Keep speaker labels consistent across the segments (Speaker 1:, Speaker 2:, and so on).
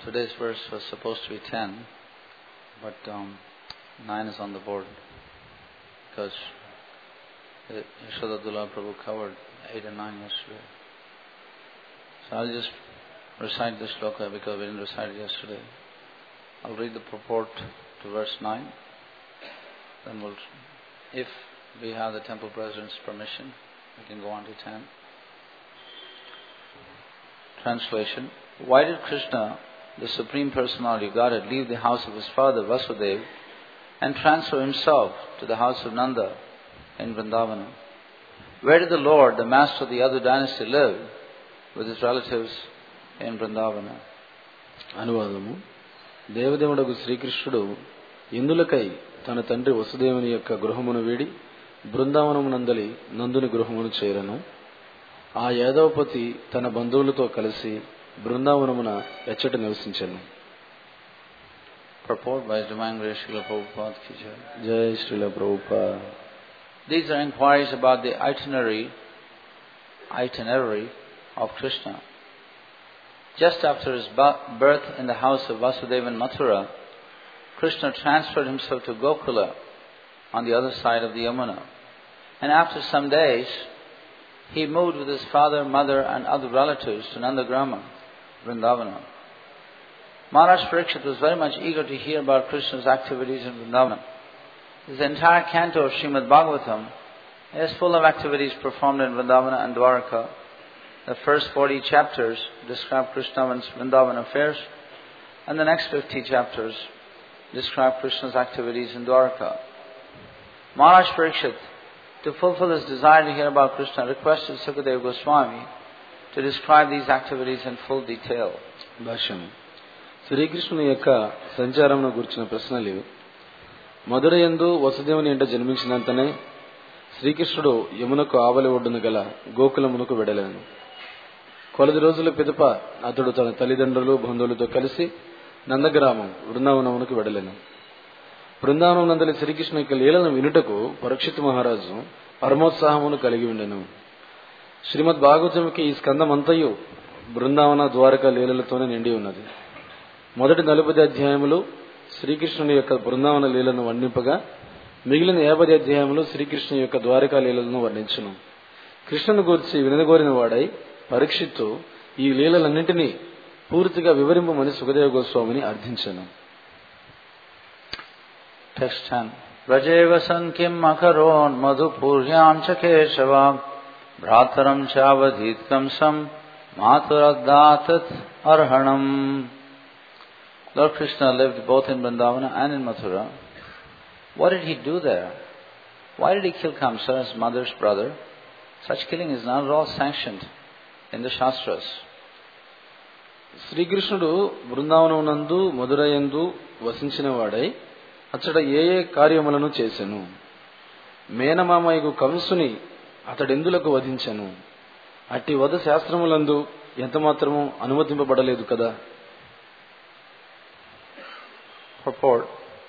Speaker 1: Today's verse was supposed to be 10, but 9 is on the board because Yashodadullah Prabhu covered 8 and 9 yesterday. So I'll just recite this shloka because we didn't recite it yesterday. I'll read the purport to verse 9. Then if we have the temple president's permission, we can go on to 10. Translation. Why did Krishna, the Supreme Personality of Godhead, leave the house of his father Vasudeva and transfer himself to the house of Nanda in Vrindavana? Where did the Lord, the master of the other dynasty, live with his relatives in Vrindavana?
Speaker 2: అనువాదము. దేవదేవుడగు శ్రీకృష్ణుడు ఇందులకై తన తండ్రి వసుదేవుని యొక్క గృహమును వీడి బృందావనమునందలి నందుని గృహమును చేరను. ఆ యాదవపతి తన బంధువులతో కలిసి బృందావనమున ఎచ్చట నివసించెను.
Speaker 1: Purport by His Divine Grace Srila Prabhupada ki jai.
Speaker 2: Jai Srila Prabhupada.
Speaker 1: These are inquiries about the itinerary of Krishna. Just after his birth in the house of Vasudeva in Mathura, Krishna transferred himself to Gokula on the other side of the Yamuna. And after some days, he moved with his father, mother and other relatives to Nandagrama, Vrindavana. Maharaj Parikshit was very much eager to hear about Krishna's activities in Vrindavana. His entire canto of Srimad Bhagavatam is full of activities performed in Vrindavana and Dwaraka. The first 40 chapters describe Krishna's Vrindavan affairs, and the next 50 chapters describe Krishna's activities in Dwaraka. Maharaj Parikshit, to fulfill his desire to hear about Krishna, requested Sukadeva Goswami to describe these activities in full detail.
Speaker 2: భాష్యం. శ్రీకృష్ణుని యొక్క సంచారమును గురించిన ప్రశ్నలు. మధురయందు వసుదేవుని ఇంట జన్మించినంతనే శ్రీకృష్ణుడు యమునకు ఆవలి ఒడ్డున గల గోకులమునకు వెడలేను. కొలది రోజుల పిదప అతడు తన తల్లిదండ్రులు బంధువులతో కలిసి నందగ్రామం బృందావనమునకు వెడలేను. బృందావనం నందలి శ్రీకృష్ణ యొక్క లీలను వినుటకు పరీక్షిత్ మహారాజు పరమోత్సాహమును కలిగి ఉండెను. శ్రీమద్ భాగవతముకి ఈ స్కందమంతయు బృందావన ద్వారకా లీలలతోనే నిండి ఉన్నది. మొదటి 40 అధ్యాయములు శ్రీకృష్ణుని యొక్క బృందావన లీలను వర్ణింపగా మిగిలిన 50 అధ్యాయములు శ్రీకృష్ణుని యొక్క ద్వారకా లీలలను వర్ణించును. కృష్ణుని గురించి వినగోరిన వాడై పరీక్షిత్తు ఈ లీలలన్నింటినీ పూర్తిగా వివరింపమని Sukhadeva గోస్వామిని అర్థించాను.
Speaker 1: Text 10. Vrajevasan kim makaron madhupurjam cha keshavam bhrataram chavadhit kamsam mathuraddatat arhanam. Lord Krishna lived both in Vrindavana and in Mathura. What did he do there? Why did he kill Kamsa, his mother's brother? Such killing is not at all sanctioned in the Shastras.
Speaker 2: శ్రీకృష్ణుడు బృందావనమునందు మధురయందు వసించిన వాడై అచ్చట ఏ కార్యములను చేసెను. మేనమామయ్యకు కంసుని అతడెందులకు వధించెను. అట్టి వధ శాస్త్రములందు ఎంతమాత్రము అనుమతింపబడలేదు కదా.
Speaker 1: Purport.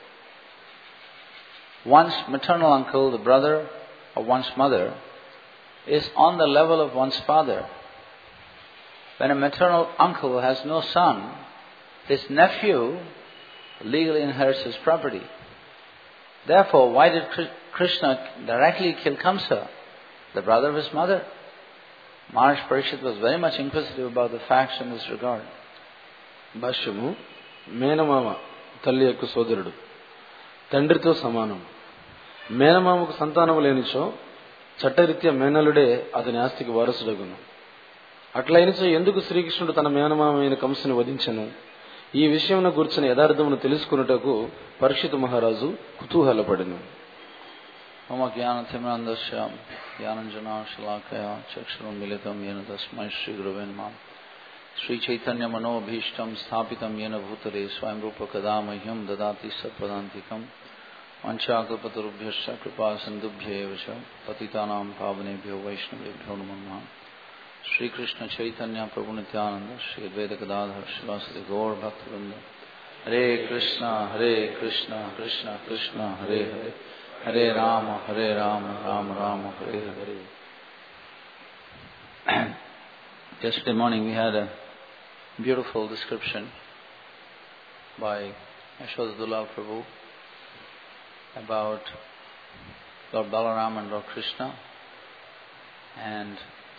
Speaker 1: One's maternal uncle, the brother of one's mother, is on the level of one's father. When a maternal uncle has no son, his nephew legally inherits his property. Therefore, why did Krishna directly kill Kamsa, the brother of his mother? Maharaj Parikshit was very much inquisitive about the facts in this regard.
Speaker 2: భాష్యము. మేనమామ తల్లి యొక్క సోదరుడు, తండ్రితో సమానం. మేనమామకు సంతానము లేనిచో చట్టరీత్యా మేనలుడే అతని ఆస్తికి వారసుడగును. అట్లయినచో ఎందుకు శ్రీకృష్ణుడు తన మేనమామైన కంసుని వధించెను? ఈ విషయమును గురించిన యథార్థమును తెలుసుకున్నటకు పరీక్షిత్ మహారాజు కుతూహలపడెను.
Speaker 1: మమ జ్ఞానతిమిరంధస్య జ్ఞానంజనాశలాకయా చక్షురున్మిలితం యేన తస్మై శ్రీగురవే నమః. శ్రీచైతన్య మనోభీష్టం స్థాపితం యేన భూతలే స్వయం రూపకదా మహ్యం దదాతి సత్పదాంతికం. వంచాకల్పతరుభ్యశ్చ కృపా సింధుభ్యేవ చ పతితానాం పావనేభ్యో వైష్ణవేభ్యో నమో నమః. Shri Krishna Chaitanya Prabhu Nityananda Shri Advaita Gadadhar Shivasati Gaur Bhaktivinoda. Hare Krishna Krishna Krishna Hare Hare Hare Rama Rama Rama Hare Hare. Yesterday morning we had a beautiful description by Yashodadulal Prabhu about Lord Balaram and Lord Krishna, and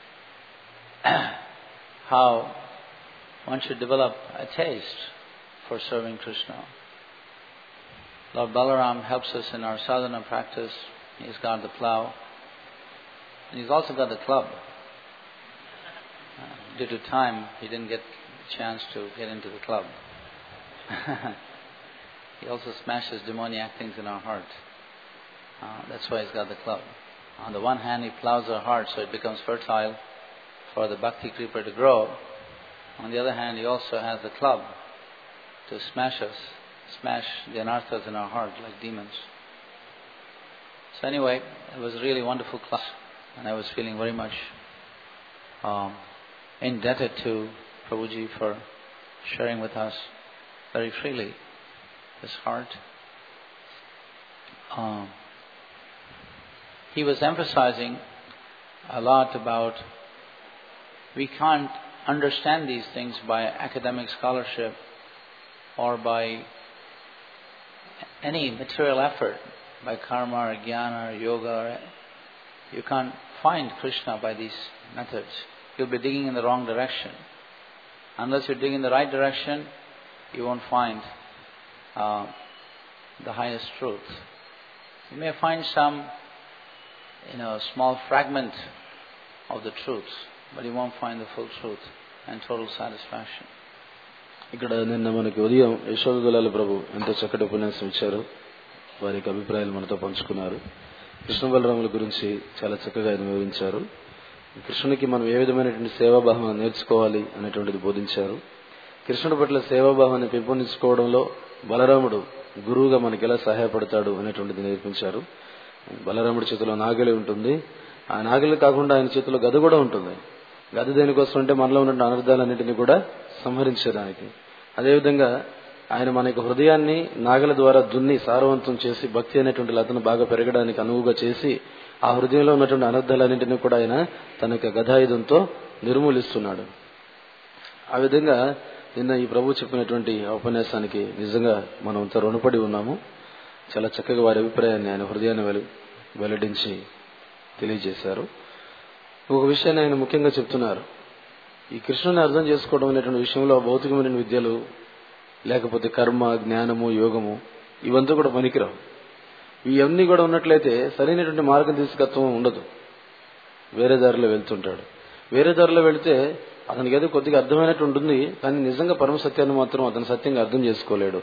Speaker 1: how one should develop a taste for serving Krishna. Lord Balaram helps us in our sadhana practice. He's got the plough, and he's also got the club. Due to time, he didn't get the chance to get into the club. He also smashes demoniac things in our heart. That's why he's got the club. On the one hand, he ploughs our heart so it becomes fertile for the bhakti creeper to grow. On the other hand, he also has the club to smash us, smash the anarthas in our heart like demons. So anyway, it was a really wonderful class, and I was feeling very much indebted to Prabhuji for sharing with us very freely his heart. He was emphasizing a lot about we can't understand these things by academic scholarship or by any material effort, by karma or jnana or yoga. You can't find Krishna by these methods. You'll be digging in the wrong direction. Unless you dig in the right direction, you won't find the highest truth. You may find some, small fragment of the truth, but you won't find the full truth and total satisfaction.
Speaker 2: ఇక్కడ నిన్న మనకి ఉదయం యశోదలాల ప్రభు ఎంత చక్కటి ఉపన్యాసం ఇచ్చారు. వారి యొక్క అభిప్రాయాలు మనతో పంచుకున్నారు. కృష్ణ బలరాముల గురించి చాలా చక్కగా ఆయన వివరించారు. కృష్ణునికి మనం ఏ విధమైనటువంటి సేవాభావం నేర్చుకోవాలి అనేటువంటిది బోధించారు. కృష్ణుడి పట్ల సేవాభావాన్ని పెంపొందించుకోవడంలో బలరాముడు గురువుగా మనకి ఎలా సహాయపడతాడు అనేటువంటిది నేర్పించారు. బలరాముడి చేతిలో నాగలి ఉంటుంది. ఆ నాగలి కాకుండా ఆయన చేతిలో గద కూడా ఉంటుంది. గద దేనికోసం అంటే మనలో ఉన్న అనర్థాలన్నింటినీ కూడా సంహరించడానికి. అదేవిధంగా ఆయన మన యొక్క హృదయాన్ని నాగల ద్వారా దున్ని సారవంతం చేసి భక్తి అనేటువంటి లతను బాగా పెరగడానికి అనువుగా చేసి ఆ హృదయంలో ఉన్నటువంటి అనర్థాలన్నింటినీ కూడా ఆయన తన యొక్క గదాయుధంతో నిర్మూలిస్తున్నాడు. ఆ విధంగా నిన్న ఈ ప్రభు చెప్పినటువంటి ఉపన్యాసానికి నిజంగా మనం అంత రుణపడి ఉన్నాము. చాలా చక్కగా వారి అభిప్రాయాన్ని ఆయన హృదయాన్ని వెల్లడించి తెలియజేశారు. ఒక విషయాన్ని ఆయన ముఖ్యంగా చెప్తున్నారు. ఈ కృష్ణుని అర్థం చేసుకోవడం అనేటువంటి విషయంలో భౌతికమైన విద్యలు లేకపోతే కర్మ, జ్ఞానము, యోగము ఇవంతా కూడా పనికిరావు. ఇవన్నీ కూడా ఉన్నట్లయితే సరైనటువంటి మార్గదర్శకత్వం ఉండదు. వేరే దారిలో వెళ్తుంటాడు. వేరే దారిలో వెళితే అతనికి ఏదో కొద్దిగా అర్థమైనట్టు ఉంటుంది, కానీ నిజంగా పరమ సత్యాన్ని మాత్రం అతను సత్యంగా అర్థం చేసుకోలేడు.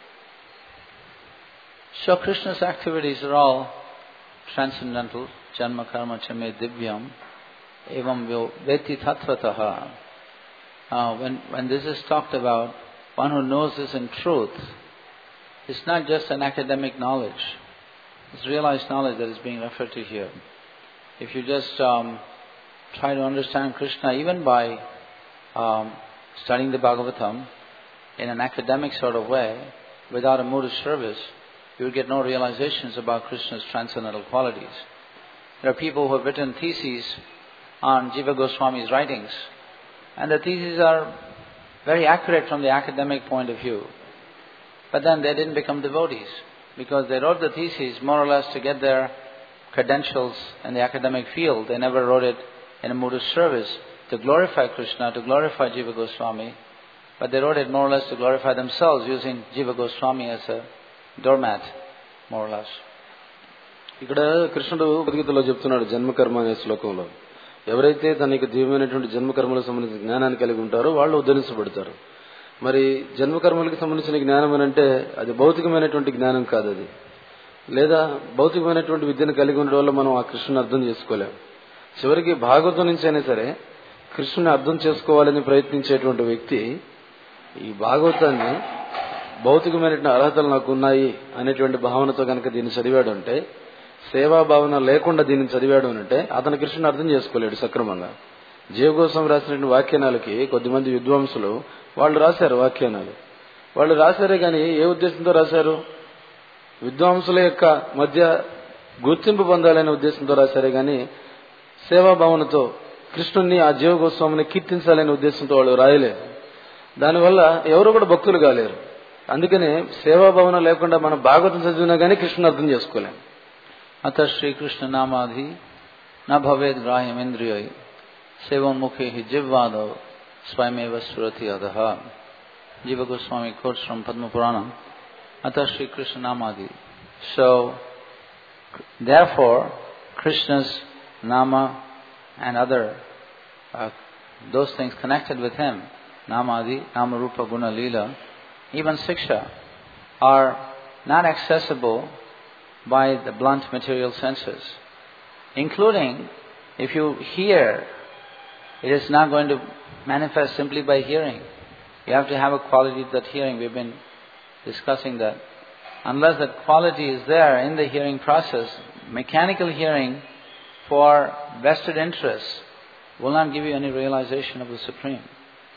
Speaker 1: So Krishna's activities are all transcendental. Janma karma chame divyam evam veti tattvataha. When this is talked about, one who knows this in truth, it's not just an academic knowledge. It's realized knowledge that is being referred to here. If you just try to understand Krishna even by studying the Bhagavatam in an academic sort of way, without a mood of service, you will get no realizations about Krishna's transcendental qualities. There are people who have written theses on Jiva Goswami's writings, and the theses are very accurate from the academic point of view. But then they didn't become devotees, because they wrote the theses more or less to get their credentials in the academic field. They never wrote it in a mood of service to glorify Krishna, to glorify Jiva Goswami, but they wrote it more or less to glorify themselves, using Jiva Goswami as a doormat, more or less.
Speaker 2: ఇక్కడ కృష్ణుడు భగవద్గీతలో చెప్తున్నాడు జన్మకర్మ అనే శ్లోకంలో, ఎవరైతే తనకి దివ్యమైనటువంటి జన్మకర్మలకు సంబంధించిన జ్ఞానాన్ని కలిగి ఉంటారో వాళ్ళు ఉద్ధరించబడతారు. మరి జన్మకర్మలకు సంబంధించిన జ్ఞానం అని అంటే అది భౌతికమైనటువంటి జ్ఞానం కాదు. అది లేదా భౌతికమైనటువంటి విద్యను కలిగి ఉండడం వల్ల మనం ఆ కృష్ణుని అర్థం చేసుకోలేం. చివరికి భాగవతం నుంచి అయినా సరే కృష్ణుని అర్థం చేసుకోవాలని ప్రయత్నించేటువంటి వ్యక్తి ఈ భాగవతాన్ని భౌతికమైనటువంటి అర్హతలు నాకు ఉన్నాయి అనేటువంటి భావనతో కనుక దీన్ని చదివాడు అంటే, సేవా భావన లేకుండా దీన్ని చదివాడు అంటే అతను కృష్ణుని అర్థం చేసుకోలేడు సక్రమంగా. జీవ కోసం రాసినటువంటి వ్యాఖ్యానాలకి కొద్దిమంది విద్వాంసులు వాళ్ళు రాశారు వ్యాఖ్యానాలు. వాళ్ళు రాశారే కానీ ఏ ఉద్దేశంతో రాశారు? విద్వాంసుల యొక్క మధ్య గుర్తింపు పొందాలనే ఉద్దేశంతో రాశారే కానీ సేవాభావనతో కృష్ణుణ్ణి ఆ జీవ గోస్వామిని కీర్తించాలనే ఉద్దేశంతో వాళ్ళు రాయలేదు. దానివల్ల ఎవరు కూడా భక్తులు కాలేరు. అందుకనే సేవాభావన లేకుండా మనం భాగవతం చదివినా కానీ కృష్ణుని అర్థం చేసుకోలేం.
Speaker 1: అత శ్రీకృష్ణ నామాధి నా భవేద్ గ్రాహ్యమింద్రియై సేవోన్ముఖే జిహ్వాదౌ స్వయమేవ స్ఫురతి అధః. Jiva Goswami quotes from Padma Purana, Ata Shri Krishna Namadi. So, therefore, Krishna's Nama and other, those things connected with him, Namadi, Nama Rupa Guna Leela, even Siksha, are not accessible by the blunt material senses. Including, if you hear, it is not going to manifest simply by hearing. You have to have a quality of that hearing. We've been discussing that. Unless that quality is there in the hearing process, mechanical hearing for vested interests will not give you any realization of the Supreme.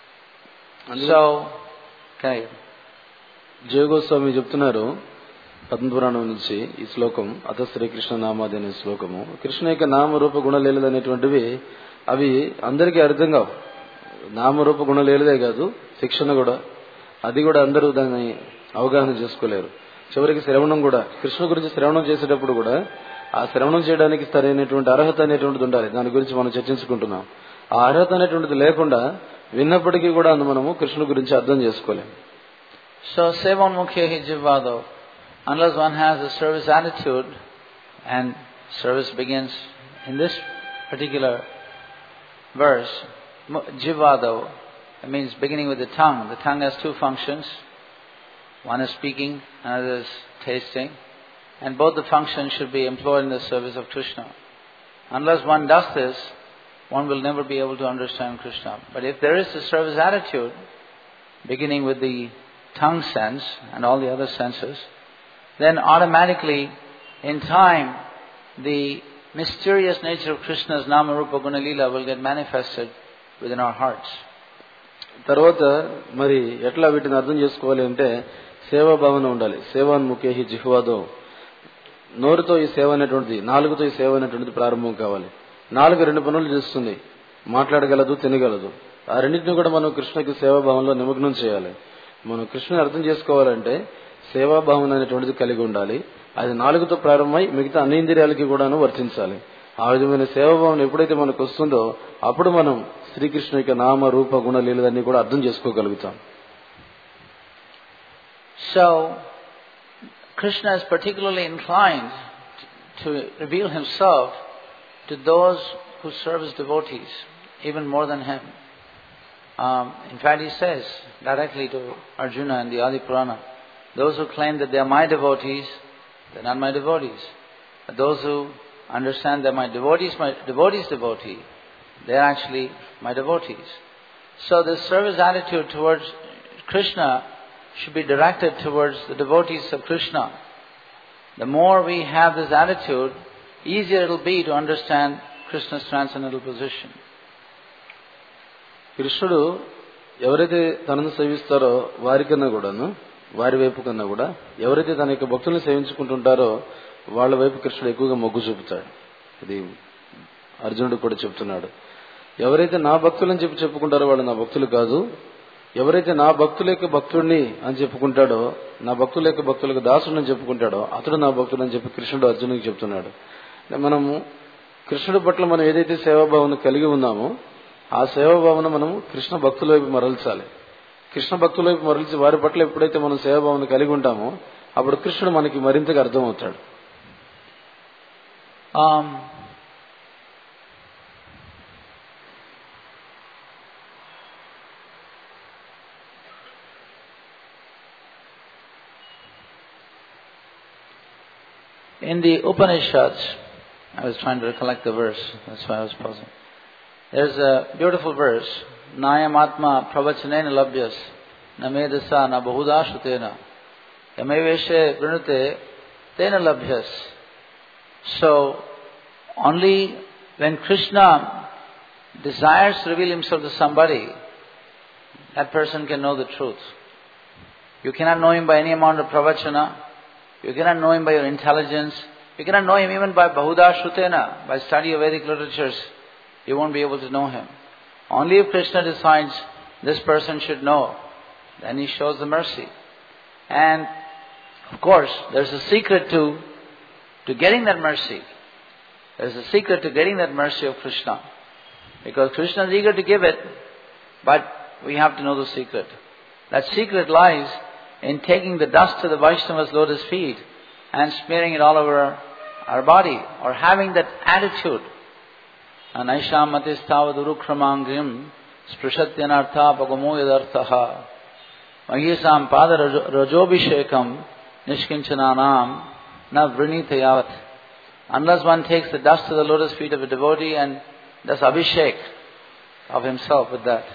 Speaker 1: So, okay.
Speaker 2: జయగోస్వామి చెప్తున్నారు పద్మపురాణం నుంచి ఈ శ్లోకం, అత శ్రీకృష్ణ నామాది అనే శ్లోకము. కృష్ణ యొక్క నామరూప గుణలీలలు అనేటువంటివి అవి అందరికీ అర్థం కావు. నామరూప గుణలీలదే కాదు, శిక్షణ కూడా, అది కూడా అందరూ దాన్ని అవగాహన చేసుకోలేరు. చివరికి శ్రవణం కూడా, కృష్ణ గురించి శ్రవణం చేసేటప్పుడు కూడా ఆ శ్రవణం చేయడానికి సరైనటువంటి అర్హత అనేటువంటిది ఉండాలి. దాని గురించి మనం చర్చించుకుంటున్నాం. ఆ అర్హత అనేటువంటిది లేకుండా విన్నప్పటికీ కూడా మనము కృష్ణ గురించి అర్థం చేసుకోలేము.
Speaker 1: So, sevonmukhe jivvado, unless one has a service attitude, and service begins in this particular verse, jivvado, it means beginning with the tongue. The tongue has two functions. One is speaking, another is tasting. And both the functions should be employed in the service of Krishna. Unless one does this, one will never be able to understand Krishna. But if there is a service attitude, beginning with the tongue sense and all the other senses, then automatically, in time, the mysterious nature of Krishna's Nama Rupa Guna Leela will get manifested within our hearts.
Speaker 2: తర్వాత మరి ఎట్లా వీటిని అర్థం చేసుకోవాలి అంటే సేవా భావన ఉండాలి. సేవాన్ముఖేహి జిహ్వాదో, నోరుతో ఈ సేవ అనేటువంటిది, నాలుగుతో ఈ సేవ అనేటువంటిది ప్రారంభం కావాలి. నాలుగు రెండు పనులు చేస్తుంది, మాట్లాడగలదు, తినగలదు. ఆ రెండింటిని కూడా మనం కృష్ణకి సేవాభావంలో నిమగ్నం చేయాలి. మనం కృష్ణని అర్థం చేసుకోవాలంటే సేవాభావన అనేటువంటిది కలిగి ఉండాలి. అది నాలుగుతో ప్రారంభమై మిగతా అన్ని ఇంద్రియాలకి కూడాను వర్తించాలి. ఆ విధమైన సేవాభావన ఎప్పుడైతే మనకు వస్తుందో అప్పుడు మనం శ్రీకృష్ణ యొక్క నామ రూప గుణ లీలన్నీ కూడా అర్థం చేసుకోగలుగుతాం.
Speaker 1: So, Krishna is particularly inclined to reveal himself to those who serve as devotees, even more than him. In fact, he says directly to Arjuna in the Adi Purana, those who claim that they are my devotees, they are not my devotees. But those who understand that my devotee's devotee, they are actually my devotees. So this service attitude towards Krishna should be directed towards the devotees of Krishna. The more we have this attitude, easier it will be to understand Krishna's transcendental position.
Speaker 2: కృష్ణుడు ఎవరైతే తనను సేవిస్తారో వారికన్నా కూడాను, వారి వైపు కన్నా కూడా ఎవరైతే తన యొక్క భక్తులను సేవించుకుంటుంటారో వాళ్ళ వైపు కృష్ణుడు ఎక్కువగా మొగ్గు చూపుతాడు. ఇది అర్జునుడు కూడా చెప్తున్నాడు. ఎవరైతే నా భక్తులని చెప్పుకుంటారో వాళ్ళు నా భక్తులు కాదు, ఎవరైతే నా భక్తుల యొక్క భక్తుడిని అని చెప్పుకుంటాడో, నా భక్తుల యొక్క భక్తులకు దాసుడు అని చెప్పుకుంటాడో అతడు నా భక్తుడు అని చెప్పి కృష్ణుడు అర్జునుడికి చెప్తున్నాడు. మనము కృష్ణుడి పట్ల మనం ఏదైతే సేవాభావన కలిగి ఉన్నామో ఆ సేవాభావన మనం కృష్ణ భక్తుల వైపు మరల్చాలి. కృష్ణ భక్తుల వైపు మరల్చి వారి పట్ల ఎప్పుడైతే మనం సేవాభావన కలిగి ఉంటామో అప్పుడు కృష్ణుడు మనకి మరింతగా అర్థమవుతాడు.
Speaker 1: In the Upanishads, I was trying to recollect the verse, that's why I was pausing. There's a beautiful verse, Nayam Atma Pravachanena Labhyas, Namedasa Na Bahuda Shrutena, Yameveshe Vrinute Tena Labhyas. So, only when Krishna desires to reveal himself to somebody, that person can know the truth. You cannot know him by any amount of pravachana. You cannot know him by your intelligence. You cannot know him even by Bahuda Shrutena, by study of Vedic literatures. You won't be able to know him. Only if Krishna decides this person should know, then he shows the mercy. And of course, there's a secret to getting that mercy. There's a secret to getting that mercy of Krishna. Because Krishna is eager to give it, but we have to know the secret. That secret lies in taking the dust of the Vaishnava's lotus feet and smearing it all over our body, or having that attitude. Anaisham matistavadurukkramangrim sprushatyanartha pagamo yadarthaha mahisam pada rajobhishekam nishkinchananam na vrinitayavat. Unless one takes the dust of the lotus feet of a devotee and does abhishek of himself with that.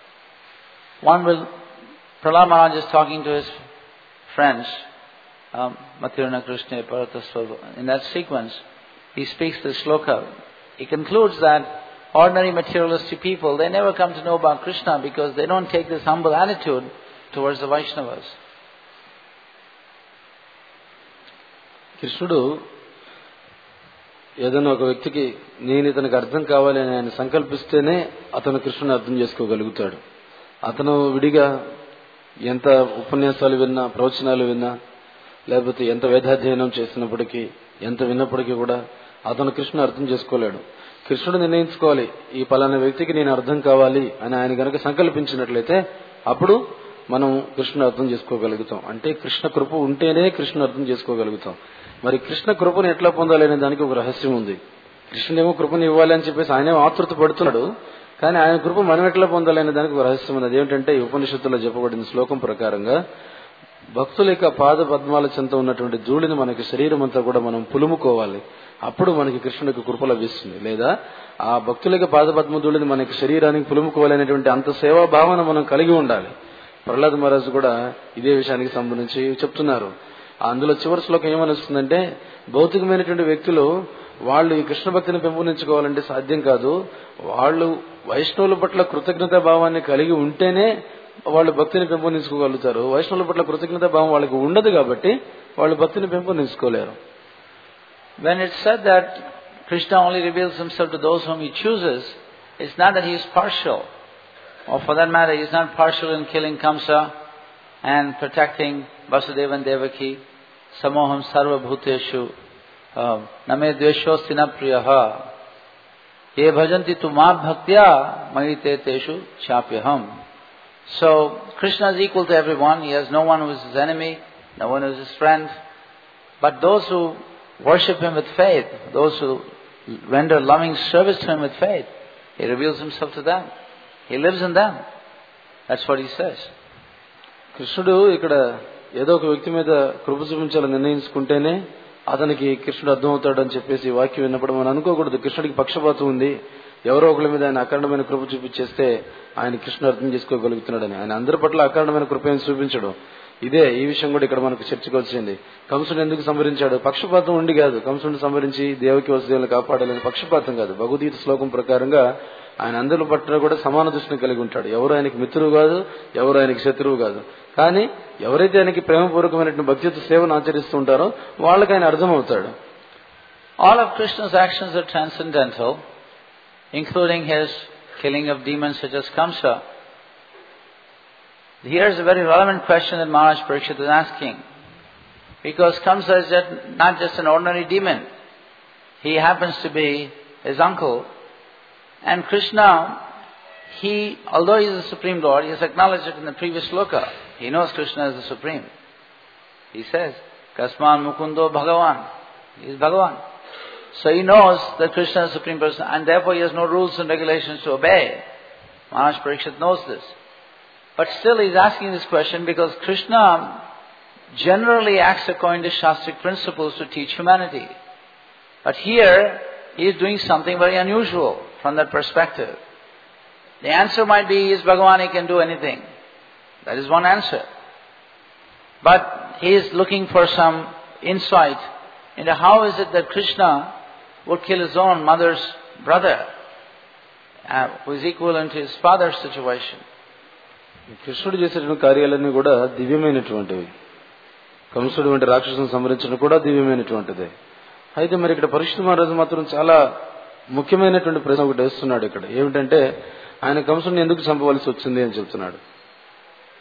Speaker 1: Prahlad Maharaj is talking to his friends, Mathurana Krishna Paratasva. In that sequence, he speaks the shloka. He concludes that ordinary materialistic people, they never come to know about Krishna because they don't take this humble attitude towards the Vaishnavas.
Speaker 2: కృష్ణుడు ఏదైనా ఒక వ్యక్తికి నేను ఇతనికి అర్థం కావాలి అని ఆయన సంకల్పిస్తేనే అతను కృష్ణుని అర్థం చేసుకోగలుగుతాడు. అతను విడిగా ఎంత ఉపన్యాసాలు విన్నా, ప్రవచనాలు విన్నా, లేకపోతే ఎంత వేదాధ్యయనం చేసినప్పటికీ, ఎంత విన్నప్పటికీ కూడా అతను కృష్ణుని అర్థం చేసుకోలేడు. కృష్ణుడు నిర్ణయించుకోవాలి, ఈ పలానా వ్యక్తికి నేను అర్థం కావాలి అని ఆయన గనక సంకల్పించినట్లయితే అప్పుడు మనం కృష్ణుని అర్థం చేసుకోగలుగుతాం. అంటే కృష్ణ కృప ఉంటేనే కృష్ణుని అర్థం చేసుకోగలుగుతాం. మరి కృష్ణ కృపను ఎట్లా పొందాలి అనే దానికి ఒక రహస్యం ఉంది. కృష్ణుడేమో కృపను ఇవ్వాలి అని చెప్పేసి ఆయనేమో ఆతృత పడుతున్నాడు, కానీ ఆయన కృప మనం ఎట్లా పొందాలి అనే దానికి ఒక రహస్యం ఉంది. అదేమిటంటే ఈ ఉపనిషత్తులో చెప్పబడిన శ్లోకం ప్రకారంగా భక్తుల యొక్క పాద పద్మాల చెంత ఉన్నటువంటి ధూళిని మనకి శరీరం అంతా కూడా మనం పులుముకోవాలి. అప్పుడు మనకి కృష్ణుడికి కృప లభిస్తుంది. లేదా ఆ భక్తుల యొక్క పాద పద్మ ధూళిని మనకి శరీరానికి పులుముకోవాలి అనేటువంటి అంత సేవా భావన మనం కలిగి ఉండాలి. ప్రహ్లాద్ మహారాజు కూడా ఇదే విషయానికి సంబంధించి చెప్తున్నారు. అందులో చివరి శ్లోకం ఏమని వస్తుందంటే, భౌతికమైనటువంటి వ్యక్తులు వాళ్ళు ఈ కృష్ణ భక్తిని పెంపొందించుకోవాలంటే సాధ్యం కాదు. వాళ్ళు వైష్ణవుల పట్ల కృతజ్ఞతా భావాన్ని కలిగి ఉంటేనే వాళ్ళు భక్తిని పెంపొందించుకోగలుగుతారు. వైష్ణవుల పట్ల కృతజ్ఞతా భావం వాళ్ళకి ఉండదు కాబట్టి వాళ్ళు భక్తిని పెంపొందించుకోలేరు.
Speaker 1: When it's said that Krishna only reveals himself to those whom he chooses, it's not that he is partial. Or for that matter, he is not partial in killing Kamsa and protecting Vasudeva and Devaki. Samoham sarva bhuteshu name dveshosti na priyaha ye bhajanti tu ma bhaktya mahite teshu chapyaham. So Krishna is equal to everyone. He has no one who is his enemy, no one who is his friend. But those who worship him with faith, those who render loving service to him with faith, he reveals himself to them. He lives in them. That's what he says.
Speaker 2: కృష్ణుడు ఇక్కడ ఏదో ఒక వ్యక్తి మీద కృప చూపించాలని నిర్ణయించుకుంటేనే అతనికి కృష్ణుడు అర్థమవుతాడు అని చెప్పేసి వాక్యం విన్నప్పుడు మనం అనుకోకూడదు కృష్ణుడికి పక్షపాతం ఉంది, ఎవరో ఒకరి మీద ఆయన అకారణమైన కృప చూపించేస్తే ఆయన కృష్ణుడు అర్థం చేసుకోగలుగుతున్నాడని. ఆయన అందరి పట్ల అకారణమైన కృప ఏం చూపించడు. ఈ విషయం కూడా ఇక్కడ మనకు చర్చకు వచ్చింది. కంసుడు ఎందుకు సంహరించాడు? పక్షపాతం ఉండి కాదు. కంసుడిని సంహరించి దేవకి వసుదేవులను కాపాడాలని పక్షపాతం కాదు. భగవద్గీత శ్లోకం ప్రకారంగా ఆయన అందరి పట్ల కూడా సమాన దృష్టిని కలిగి ఉంటాడు. ఎవరు ఆయనకి మిత్రువు కాదు, ఎవరు ఆయనకి శత్రువు కాదు. కానీ ఎవరైతే ఆయనకి ప్రేమపూర్వకమైనటువంటి భక్తితో సేవను ఆచరిస్తూ ఉంటారో వాళ్ళకి ఆయన అర్థమవుతాడు.
Speaker 1: All of Krishna's actions are transcendental, including his killing of demons such as Kamsa. Here's a very relevant question that Maharaj Parikshit is asking. Because Kamsa is not just an ordinary demon. He happens to be his uncle. And Krishna, although he is the Supreme Lord, he has acknowledged it in the previous sloka. He knows Krishna is the Supreme. He says, Kasman Mukundo Bhagavan. He is Bhagavan. So he knows that Krishna is the Supreme Person, and therefore he has no rules and regulations to obey. Maharaj Parikshit knows this. But still he is asking this question because Krishna generally acts according to Shastric principles to teach humanity. But here, he is doing something very unusual from that perspective. The answer might be, he is Bhagavan, he can do anything. That is one answer. But he is looking for some insight into how is it that Krishna would kill his own mother's brother, who is equivalent to his father's situation.
Speaker 2: కృష్ణుడు చేసేటువంటి కార్యాలన్నీ కూడా దివ్యమైనటువంటివి. కంసుడు వంటి రాక్షసుని సంహరించడం కూడా దివ్యమైనటువంటిదే. అయితే మరి ఇక్కడ పరీక్షిత్ మహారాజు మాత్రం చాలా ముఖ్యమైనటువంటి ప్రశ్న ఒకటి వేస్తున్నాడు ఇక్కడ. ఏమిటంటే ఆయన కంసుడిని ఎందుకు చంపవలసి వచ్చింది అని చెప్తున్నాడు.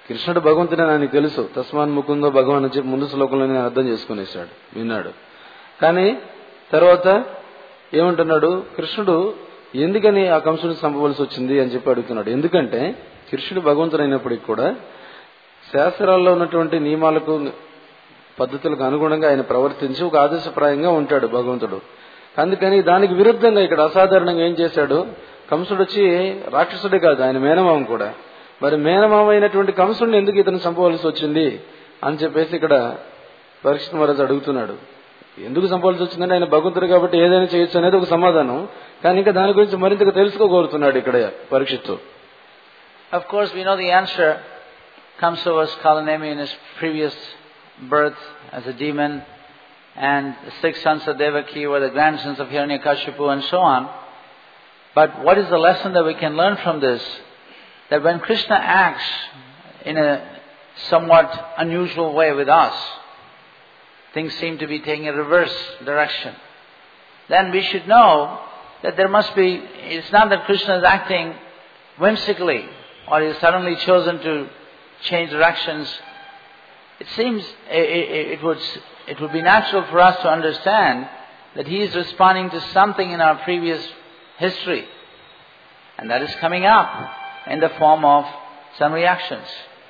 Speaker 2: కృష్ణుడు భగవంతుడని ఆయనకు తెలుసు. తస్మాన్ ముకుందో భగవాన్ అని చెప్పి ముందు శ్లోకంలోనే అర్థం చేసుకునేసాడు, విన్నాడు. కానీ తర్వాత ఏమంటున్నాడు, కృష్ణుడు ఎందుకని ఆ కంసుడిని చంపవలసి వచ్చింది అని చెప్పి అడుగుతున్నాడు. ఎందుకంటే కృష్ణుడు భగవంతుడైనప్పటికీ కూడా శాస్త్రాల్లో ఉన్నటువంటి నియమాలకు పద్ధతులకు అనుగుణంగా ఆయన ప్రవర్తించి ఒక ఆదర్శప్రాయంగా ఉంటాడు భగవంతుడు. అందుకని దానికి విరుద్ధంగా ఇక్కడ అసాధారణంగా ఏం చేశాడు, కంసుడు వచ్చి రాక్షసుడే కాదు, ఆయన మేనమామ కూడా. మరి మేనమామ అయినటువంటి కంసుడిని ఎందుకు ఇతను చంపవలసి వచ్చింది అని చెప్పేసి ఇక్కడ పరీక్షిత్ మహారాజు అడుగుతున్నాడు. ఎందుకు చంపవలసి వచ్చిందంటే ఆయన భగవంతుడు కాబట్టి ఏదైనా చేయొచ్చు అనేది ఒక సమాధానం. కానీ ఇంకా దాని గురించి మరింతగా తెలుసుకోగోరుతున్నాడు ఇక్కడ Parikshit.
Speaker 1: Of course, we know the answer. Kamsa was Kalanemi in his previous birth as a demon, and the 6 sons of Devaki were the grandsons of Hiranyakashipu and so on. But what is the lesson that we can learn from this? That when Krishna acts in a somewhat unusual way with us, things seem to be taking a reverse direction. Then we should know that there must be, it's not that Krishna is acting whimsically or he has suddenly chosen to change directions. It seems it would be natural for us to understand that he is responding to something in our previous history, and that is coming up in the form of some reactions.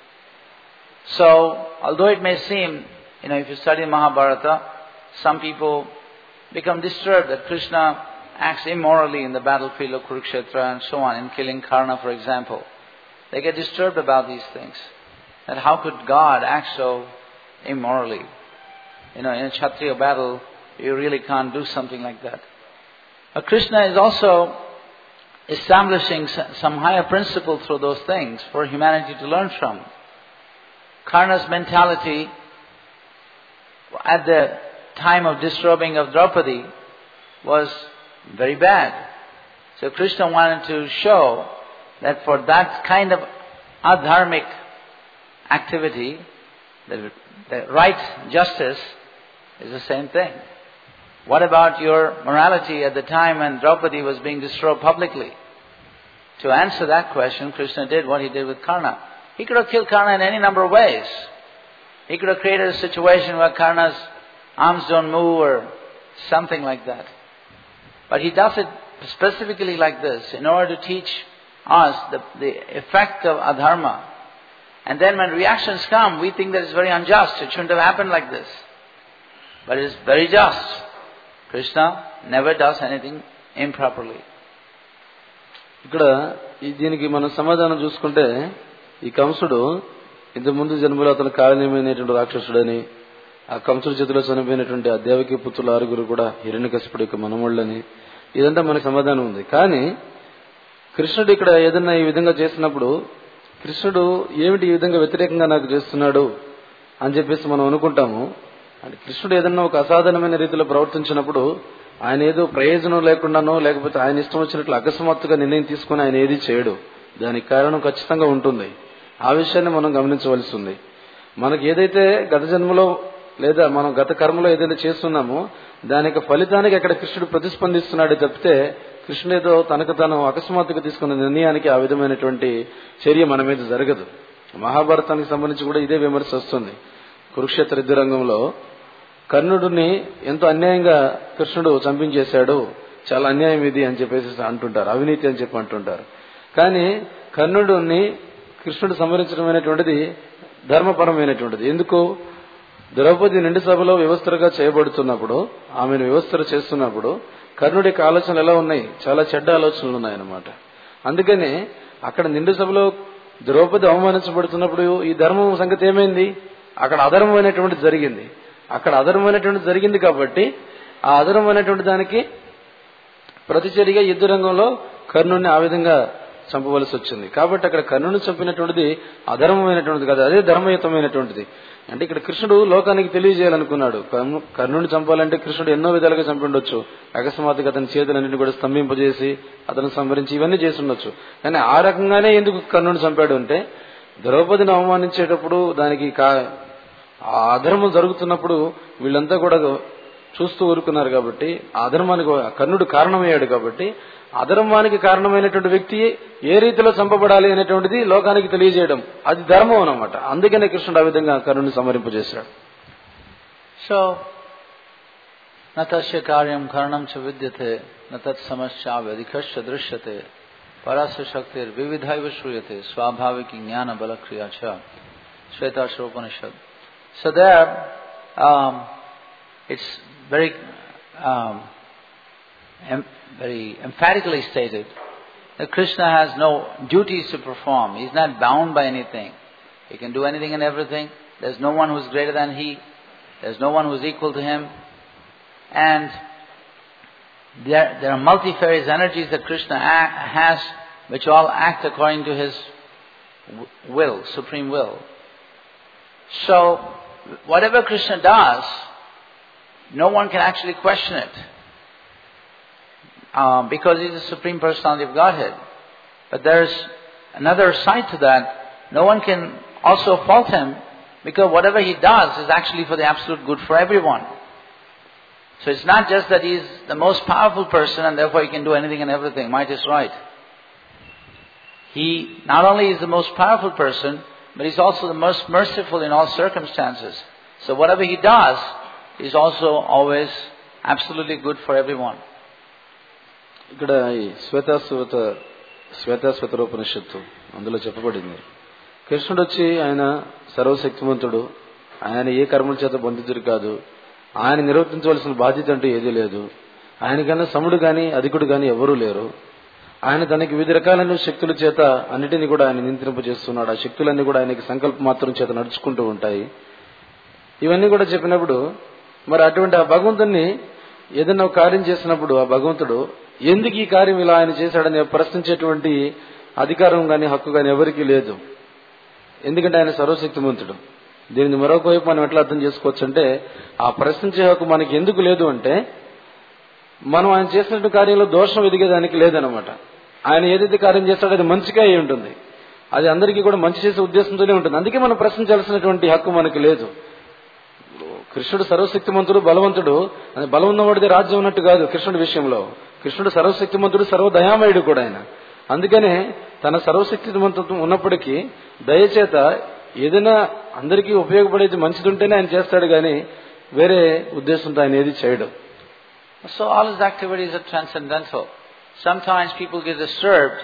Speaker 1: So, although it may seem, if you study Mahabharata, some people become disturbed that Krishna acts immorally in the battlefield of Kurukshetra and so on, in killing Karna, for example. They get disturbed about these things. That how could God act so immorally? In a Kshatriya battle, you really can't do something like that. But Krishna is also establishing some higher principle through those things for humanity to learn from. Karna's mentality at the time of disrobing of Draupadi was very bad. So Krishna wanted to show that for that kind of adharmic activity, the right justice is the same thing. What about your morality at the time when Draupadi was being disrobed publicly? To answer that question, Krishna did what he did with Karna. He could have killed Karna in any number of ways. He could have created a situation where Karna's arms don't move or something like that. But he does it specifically like this in order to teach us the effect of adharma. And then when reactions come, we think that it's very unjust. It shouldn't have happened like this. But it is very just. Krishna never does anything improperly.
Speaker 2: ఇక్కడ దీనికి మనం సమాధానం చూసుకుంటే, ఈ కంసుడు ఇంత ముందు జన్మలో అతను కారణమైనటువంటి రాక్షసుడని, ఆ కంసుడి చేతిలో చనిపోయినటువంటి ఆ దేవకి పుత్రుల 6 కూడా హిరణ్యకశిపుడి యొక్క మనముళ్ళని, ఇదంతా మనకు సమాధానం ఉంది. కానీ కృష్ణుడు ఇక్కడ ఏదన్నా ఈ విధంగా చేసినప్పుడు, కృష్ణుడు ఏమిటి ఈ విధంగా వ్యతిరేకంగా నాకు చేస్తున్నాడు అని చెప్పేసి మనం అనుకుంటాము. అంటే కృష్ణుడు ఏదన్నా ఒక అసాధారణమైన రీతిలో ప్రవర్తించినప్పుడు ఆయన ఏదో ప్రయోజనం లేకుండానో లేకపోతే ఆయన ఇష్టం వచ్చినట్లు అకస్మాత్తుగా నిర్ణయం తీసుకుని ఆయన ఏది చేయడు. దానికి కారణం ఖచ్చితంగా ఉంటుంది. ఆ విషయాన్ని మనం గమనించవలసి ఉంది. మనకి ఏదైతే గత జన్మలో లేదా మనం గత కర్మలో ఏదైతే చేస్తున్నామో దానికి ఫలితానికి అక్కడ కృష్ణుడు ప్రతిస్పందిస్తున్నాడే తప్పితే కృష్ణుడు ఏదో తనకు తాను అకస్మాత్తుగా తీసుకున్న నిర్ణయానికి ఆ విధమైనటువంటి చర్య మన మీద జరగదు. మహాభారతానికి సంబంధించి కూడా ఇదే విమర్శ వస్తుంది. కురుక్షేత్ర యుద్ధరంగంలో కర్ణుడిని ఎంతో అన్యాయంగా కృష్ణుడు చంపించేశాడు, చాలా అన్యాయం ఇది అని చెప్పేసి అంటుంటారు, అవినీతి అని చెప్పి అంటుంటారు. కానీ కర్ణుడిని కృష్ణుడు సంహరించడమైనటువంటిది ధర్మపరమైనటువంటిది. ఎందుకు? ద్రౌపది నిండు సభలో వ్యవస్థగా చేయబడుతున్నప్పుడు, ఆమెను వ్యవస్థ చేస్తున్నప్పుడు కర్ణుడి యొక్క ఆలోచనలు ఎలా ఉన్నాయి? చాలా చెడ్డ ఆలోచనలు ఉన్నాయన్నమాట. అందుకని అక్కడ నిండు సభలో ద్రౌపది అవమానించబడుతున్నప్పుడు ఈ ధర్మం సంగతి ఏమైంది? అక్కడ అధర్మమైనటువంటిది జరిగింది. అక్కడ అధర్మమైనటువంటిది జరిగింది కాబట్టి ఆ అధర్మమైనటువంటి దానికి ప్రతిచర్యగా యుద్ధ రంగంలో కర్ణుడిని ఆ విధంగా చంపవలసి వచ్చింది. కాబట్టి అక్కడ కర్ణుడిని చంపినటువంటిది అధర్మమైనటువంటిది కాదు, అదే ధర్మయుతమైనటువంటిది. అంటే ఇక్కడ కృష్ణుడు లోకానికి తెలియజేయాలనుకున్నాడు. కర్ణుడిని చంపాలంటే కృష్ణుడు ఎన్నో విధాలుగా చంపిండొచ్చు. అకస్మాత్తుగా అతని చేతులన్నింటినీ కూడా స్తంభింపజేసి అతను సంహరించి ఇవన్నీ చేసి ఉండొచ్చు. కానీ ఆ రకంగానే ఎందుకు కర్ణుడిని చంపాడు అంటే ద్రౌపదిని అవమానించేటప్పుడు దానికి ఆ అధర్మం జరుగుతున్నప్పుడు వీళ్ళంతా కూడా చూస్తూ ఊరుకున్నారు కాబట్టి, ఆ అధర్మానికి కర్ణుడు కారణమయ్యాడు కాబట్టి, అధర్మానికి కారణమైనటువంటి వ్యక్తి ఏ రీతిలో చంపబడాలి అనేటువంటిది లోకానికి తెలియజేయడం, అది ధర్మం అన్నమాట. అందుకనే కృష్ణుడు ఆ విధంగా కర్ణుడిని సమరింపజేశాడు.
Speaker 1: సో నతస్య కార్యం కర్ణం చ విద్యతే నతత్ సమస్య వ్యధికశ్చ దృశ్యతే పరస్య శక్తిర్ వివిధైవ శ్రూయతే స్వాభావిక జ్ఞాన బలక్రియ చ శ్వేతాశ్వోపనిషద్. So there it's very very emphatically stated that Krishna has no duties to perform. He is not bound by anything. He can do anything and everything. There is no one who is greater than he. There is no one who is equal to him. And there are multifarious energies that Krishna has, which all act according to his will, supreme will. So whatever Krishna does, no one can actually question it. Because he is the Supreme Personality of Godhead. But there is another side to that. No one can also fault him, because whatever he does is actually for the absolute good for everyone. So it's not just that he is the most powerful person and therefore he can do anything and everything. Might is right. He not only is the most powerful person, but he's also the most merciful in all circumstances. So whatever he does is also always absolutely good for everyone.
Speaker 2: ఇక్కడ ఈ శ్వేతాశ్వతరోపనిషత్తు అందులో చెప్పబడింది, కృష్ణుడు వచ్చి ఆయన సర్వశక్తిమంతుడు, ఆయన ఏ కర్మల చేత బంధితుడు కాదు, ఆయన నిర్వర్తించవలసిన బాధ్యత అంటూ ఏదీ లేదు, ఆయనకన్నా సముడు గాని అధికుడు గాని ఎవరూ లేరు, ఆయన తనకి వివిధ రకాలైన శక్తుల చేత అన్నిటినీ కూడా ఆయన నియంత్రింపజేస్తున్నాడు, ఆ శక్తులన్నీ కూడా ఆయనకి సంకల్ప మాత్రం చేత నడుచుకుంటూ ఉంటాయి. ఇవన్నీ కూడా చెప్పినప్పుడు మరి అటువంటి ఆ భగవంతుని ఏదైనా ఒక కార్యం చేసినప్పుడు ఆ భగవంతుడు ఎందుకు ఈ కార్యం ఇలా ఆయన చేశాడని ప్రశ్నించేటువంటి అధికారం గాని హక్కు గాని ఎవరికీ లేదు. ఎందుకంటే ఆయన సర్వశక్తిమంతుడు. దీనిని మరొక వైపు మనం ఎట్లా అర్థం చేసుకోవచ్చు అంటే, ఆ ప్రశ్నించే హక్కు మనకి ఎందుకు లేదు అంటే, మనం ఆయన చేసినట్టు కార్యంలో దోషం ఎదిగేదానికి లేదనమాట. ఆయన ఏదైతే కార్యం చేస్తాడో అది మంచిగా అయి ఉంటుంది, అది అందరికీ కూడా మంచి చేసే ఉద్దేశంతోనే ఉంటుంది. అందుకే మనం ప్రశ్నించాల్సినటువంటి హక్కు మనకు లేదు. కృష్ణుడు సర్వశక్తిమంతుడు, బలవంతుడు. బలం ఉన్నవాడిదే రాజ్యం ఉన్నట్టు కాదు కృష్ణుడి విషయంలో. కృష్ణుడు సర్వశక్తిమంతుడు, సర్వదయామయుడు కూడా ఆయన. అందుకనే తన సర్వశక్తిమంతుత్వం ఉన్నప్పటికీ దయచేత ఏదైనా అందరికీ ఉపయోగపడేది మంచిది ఉంటేనే ఆయన చేస్తాడు కానీ వేరే ఉద్దేశంతో ఆయన ఏది చేయడు.
Speaker 1: So all his activities are transcendental. Sometimes people get disturbed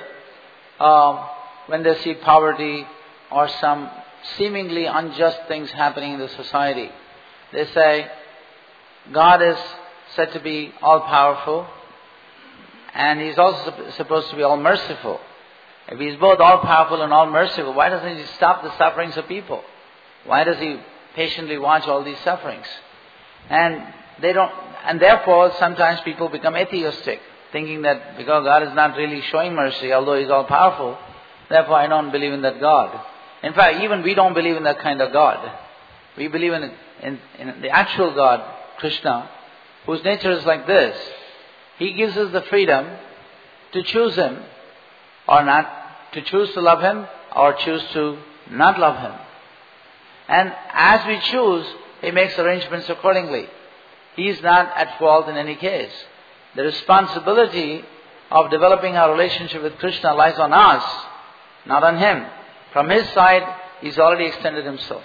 Speaker 1: when they see poverty or some seemingly unjust things happening in the society. They say, God is said to be all-powerful and He is also supposed to be all-merciful. If He is both all-powerful and all-merciful, why doesn't He stop the sufferings of people? Why does He patiently watch all these sufferings? And therefore sometimes people become atheistic, thinking that because God is not really showing mercy, although He is all-powerful, therefore I don't believe in that God. In fact, even we don't believe in that kind of God. We believe in the actual God, Krishna, whose nature is like this. He gives us the freedom to choose Him or not, to choose to love Him or choose to not love Him. And as we choose, He makes arrangements accordingly. He is not at fault in any case. The responsibility of developing our relationship with Krishna lies on us, not on Him. From His side, He's already extended Himself.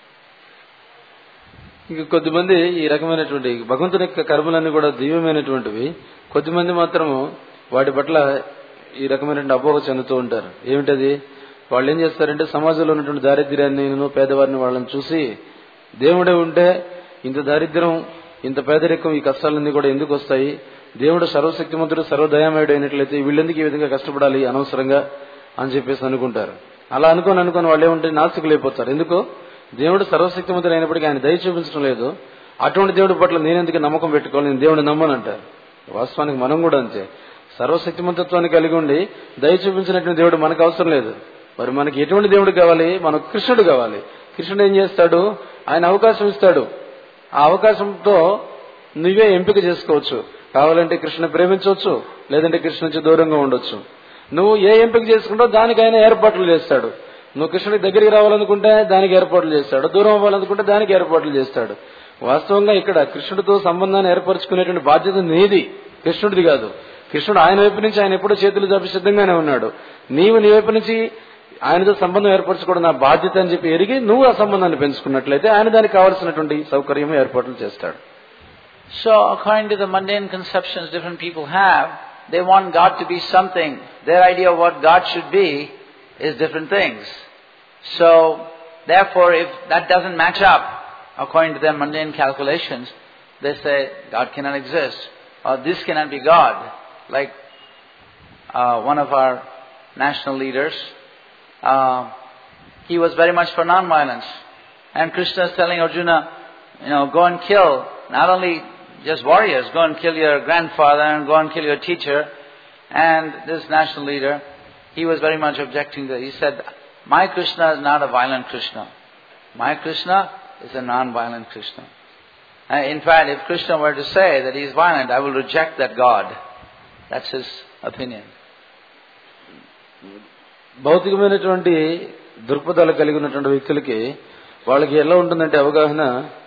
Speaker 2: ఇంక కొద్దిమంది ఈ రకమైనటువంటి భగవంతుని యొక్క కర్మలన్నీ కూడా దివ్యమైనటువంటివి, కొద్దిమంది మాత్రము వాటి పట్ల ఈ రకమైనటువంటి అపోహ చెందుతూ ఉంటారు. ఏమిటది? వాళ్ళు ఏం చేస్తారంటే సమాజంలో ఉన్నటువంటి దారిద్ర్యాన్ని, పేదవారిని వాళ్ళని చూసి దేవుడే ఉంటే ఇంత దారిద్ర్యం, ఇంత పేదరికం, ఈ కష్టాలన్నీ కూడా ఎందుకు వస్తాయి? దేవుడు సర్వశక్తిమంతుడు, సర్వదయామయుడు అయినట్లయితే వీళ్ళెందుకు ఈ విధంగా కష్టపడాలి అనవసరంగా అని చెప్పేసి అనుకుంటారు. అలా అనుకోని వాళ్ళు ఏమంటే నాస్తికులైపోతారు. ఎందుకు? దేవుడు సర్వశక్తిమంతుడు అయినప్పటికీ ఆయన దయ చూపించడం లేదు, అటువంటి దేవుడి పట్ల నేనెందుకు నమ్మకం పెట్టుకోవాలి, నేను దేవుడిని నమ్మనంటారు. వాస్తవానికి మనం కూడా అంతే. సర్వశక్తిమంతత్వాన్ని కలిగి ఉండి దయ చూపించినటువంటి దేవుడు మనకు అవసరం లేదు. మరి మనకి ఎటువంటి దేవుడు కావాలి? మనకు కృష్ణుడు కావాలి. కృష్ణుడు ఏం చేస్తాడు? ఆయన అవకాశం ఇస్తాడు. ఆ అవకాశంతో నువ్వే ఎంపిక చేసుకోవచ్చు. కావాలంటే కృష్ణ ప్రేమించవచ్చు, లేదంటే కృష్ణ నుంచి దూరంగా ఉండొచ్చు. నువ్వు ఏ ఎంపిక చేసుకుంటావు దానికి ఆయన ఏర్పాట్లు చేస్తాడు. నువ్వు కృష్ణుడికి దగ్గరికి రావాలనుకుంటే దానికి ఏర్పాట్లు చేస్తాడు, దూరం అవ్వాలనుకుంటే దానికి ఏర్పాట్లు చేస్తాడు. వాస్తవంగా ఇక్కడ కృష్ణుడితో సంబంధాన్ని ఏర్పరచుకునేటువంటి బాధ్యత నీది, కృష్ణుడిది కాదు. కృష్ణుడు ఆయన వైపు నుంచి ఆయన ఎప్పుడూ చేతులు చాపి సిద్ధంగానే ఉన్నాడు. నీవు నీ వైపు నుంచి ఆయనతో సంబంధం ఏర్పరచుకోవడం నా బాధ్యత అని చెప్పి ఎరిగి నువ్వు ఆ సంబంధాన్ని పెంచుకున్నట్లయితే ఆయన దానికి కావాల్సినటువంటి సౌకర్యం ఏర్పాట్లు చేస్తాడు.
Speaker 1: So according to the mundane conceptions different people have, they want God to be something. Their idea of what God should be is different things. So therefore if that doesn't match up according to their mundane calculations, they say God cannot exist or this cannot be God. Like one of our national leaders, he was very much for non-violence, and Krishna is telling Arjuna, go and kill not only just warriors, go and kill your grandfather and go and kill your teacher. And this national leader, he was very much objecting to that. He said, my Krishna is not a violent Krishna. My Krishna is a non-violent Krishna. In fact, if Krishna were to say that he is violent, I will reject that God. That's his opinion.
Speaker 2: భౌతికమైనటువంటి దృక్పథాలు కలిగి ఉన్నటువంటి వ్యక్తులకి వాళ్ళకి ఎలా ఉంటుందంటే అవగాహన,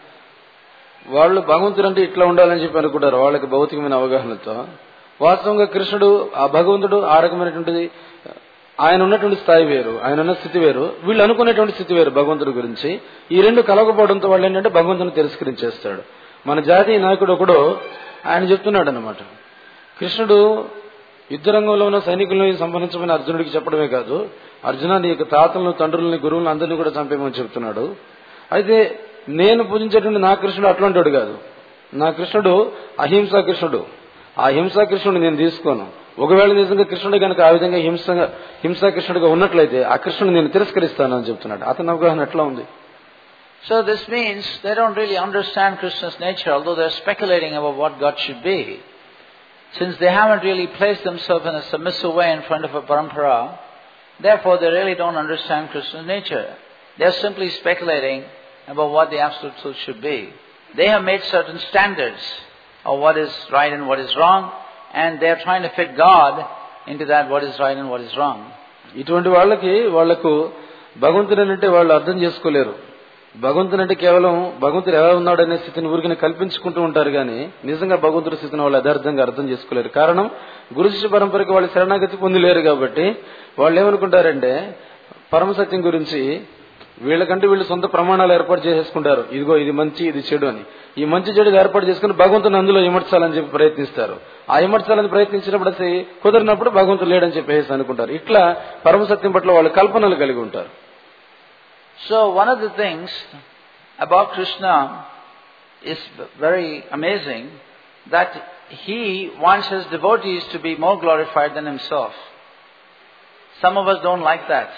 Speaker 2: వాళ్ళు భగవంతుడు అంటే ఇట్లా ఉండాలని చెప్పి అనుకుంటారు వాళ్ళకి భౌతికమైన అవగాహనతో. వాస్తవంగా కృష్ణుడు ఆ భగవంతుడు ఆ రకమైనటువంటిది, ఆయన ఉన్నటువంటి స్థాయి వేరు, ఆయన ఉన్న స్థితి వేరు, వీళ్ళు అనుకునేటువంటి స్థితి వేరు భగవంతుడి గురించి. ఈ రెండు కలగకపోవడంతో వాళ్ళు ఏంటంటే భగవంతుని తిరస్కరించేస్తాడు. మన జాతీయ నాయకుడు ఒకడు ఆయన చెప్తున్నాడు అన్నమాట, కృష్ణుడు యుద్ధ రంగంలో ఉన్న సైనికులను సంబంధించమని అర్జునుడికి చెప్పడమే కాదు, అర్జున నీ యొక్క తాతలను, తండ్రులని, గురువులను అందరినీ కూడా చంపేమని చెప్తున్నాడు. అయితే నేను పూజించేటువంటి నా కృష్ణుడు అట్లాంటి కాదు. నా కృష్ణుడు అహింసా కృష్ణుడు. ఆ హింసా కృష్ణుడు నేను తీసుకోను. ఒకవేళ నిజంగా కృష్ణుడు కనుక ఆ విధంగా హింసా కృష్ణుడిగా ఉన్నట్లయితే ఆ కృష్ణుడు నేను తిరస్కరిస్తాను అని చెప్తున్నాడు. అతని అవగాహన ఎట్లా ఉంది?
Speaker 1: So this means they don't really understand Krishna's nature, although they're speculating about what God should be. Since they haven't really placed themselves in a submissive way in front of a parampara, therefore they really don't understand Krishna's nature. They're simply speculating about what the absolute truth should be. They have made certain standards of what is right and what is wrong, and they are trying to fit God into that what is right and what is wrong.
Speaker 2: ఇటువంటి వాళ్లకు భగవంతుడు అంటే వాళ్ళు అర్థం చేసుకోలేరు. భగవంతుడు అంటే కేవలం భగవంతుడు ఎలా ఉన్నాడనే స్థితిని ఊరికనే కల్పించుకుంటూ ఉంటారు కానీ నిజంగా భగవంతుడి స్థితిని వాళ్ళు యథార్థంగా అర్థం చేసుకోలేరు. కారణం గురు శిష్య పరంపరకి వాళ్ళు శరణాగతి పొందలేరు కాబట్టి వాళ్ళు ఏమనుకుంటారంటే పరమసత్యం గురించి వీళ్ళకంటే వీళ్ళు సొంత ప్రమాణాలు ఏర్పాటు చేసేసుకుంటారు. ఇదిగో ఇది మంచి, ఇది చెడు అని. ఈ మంచి చెడు ఏర్పాటు చేసుకుని భగవంతుని అందులో ఇమర్చాలని చెప్పి ప్రయత్నిస్తారు. ఆ ఇమర్చాలని ప్రయత్నించినప్పుడు అది కుదిరినప్పుడు భగవంతుడు లేడని చెప్పేసి అనుకుంటారు. ఇట్లా పరమసత్యం పట్ల వాళ్ళు కల్పనలు కలిగి ఉంటారు.
Speaker 1: So one of the things about Krishna is very amazing, that he wants his devotees to be more glorified than himself. Some of us don't like that.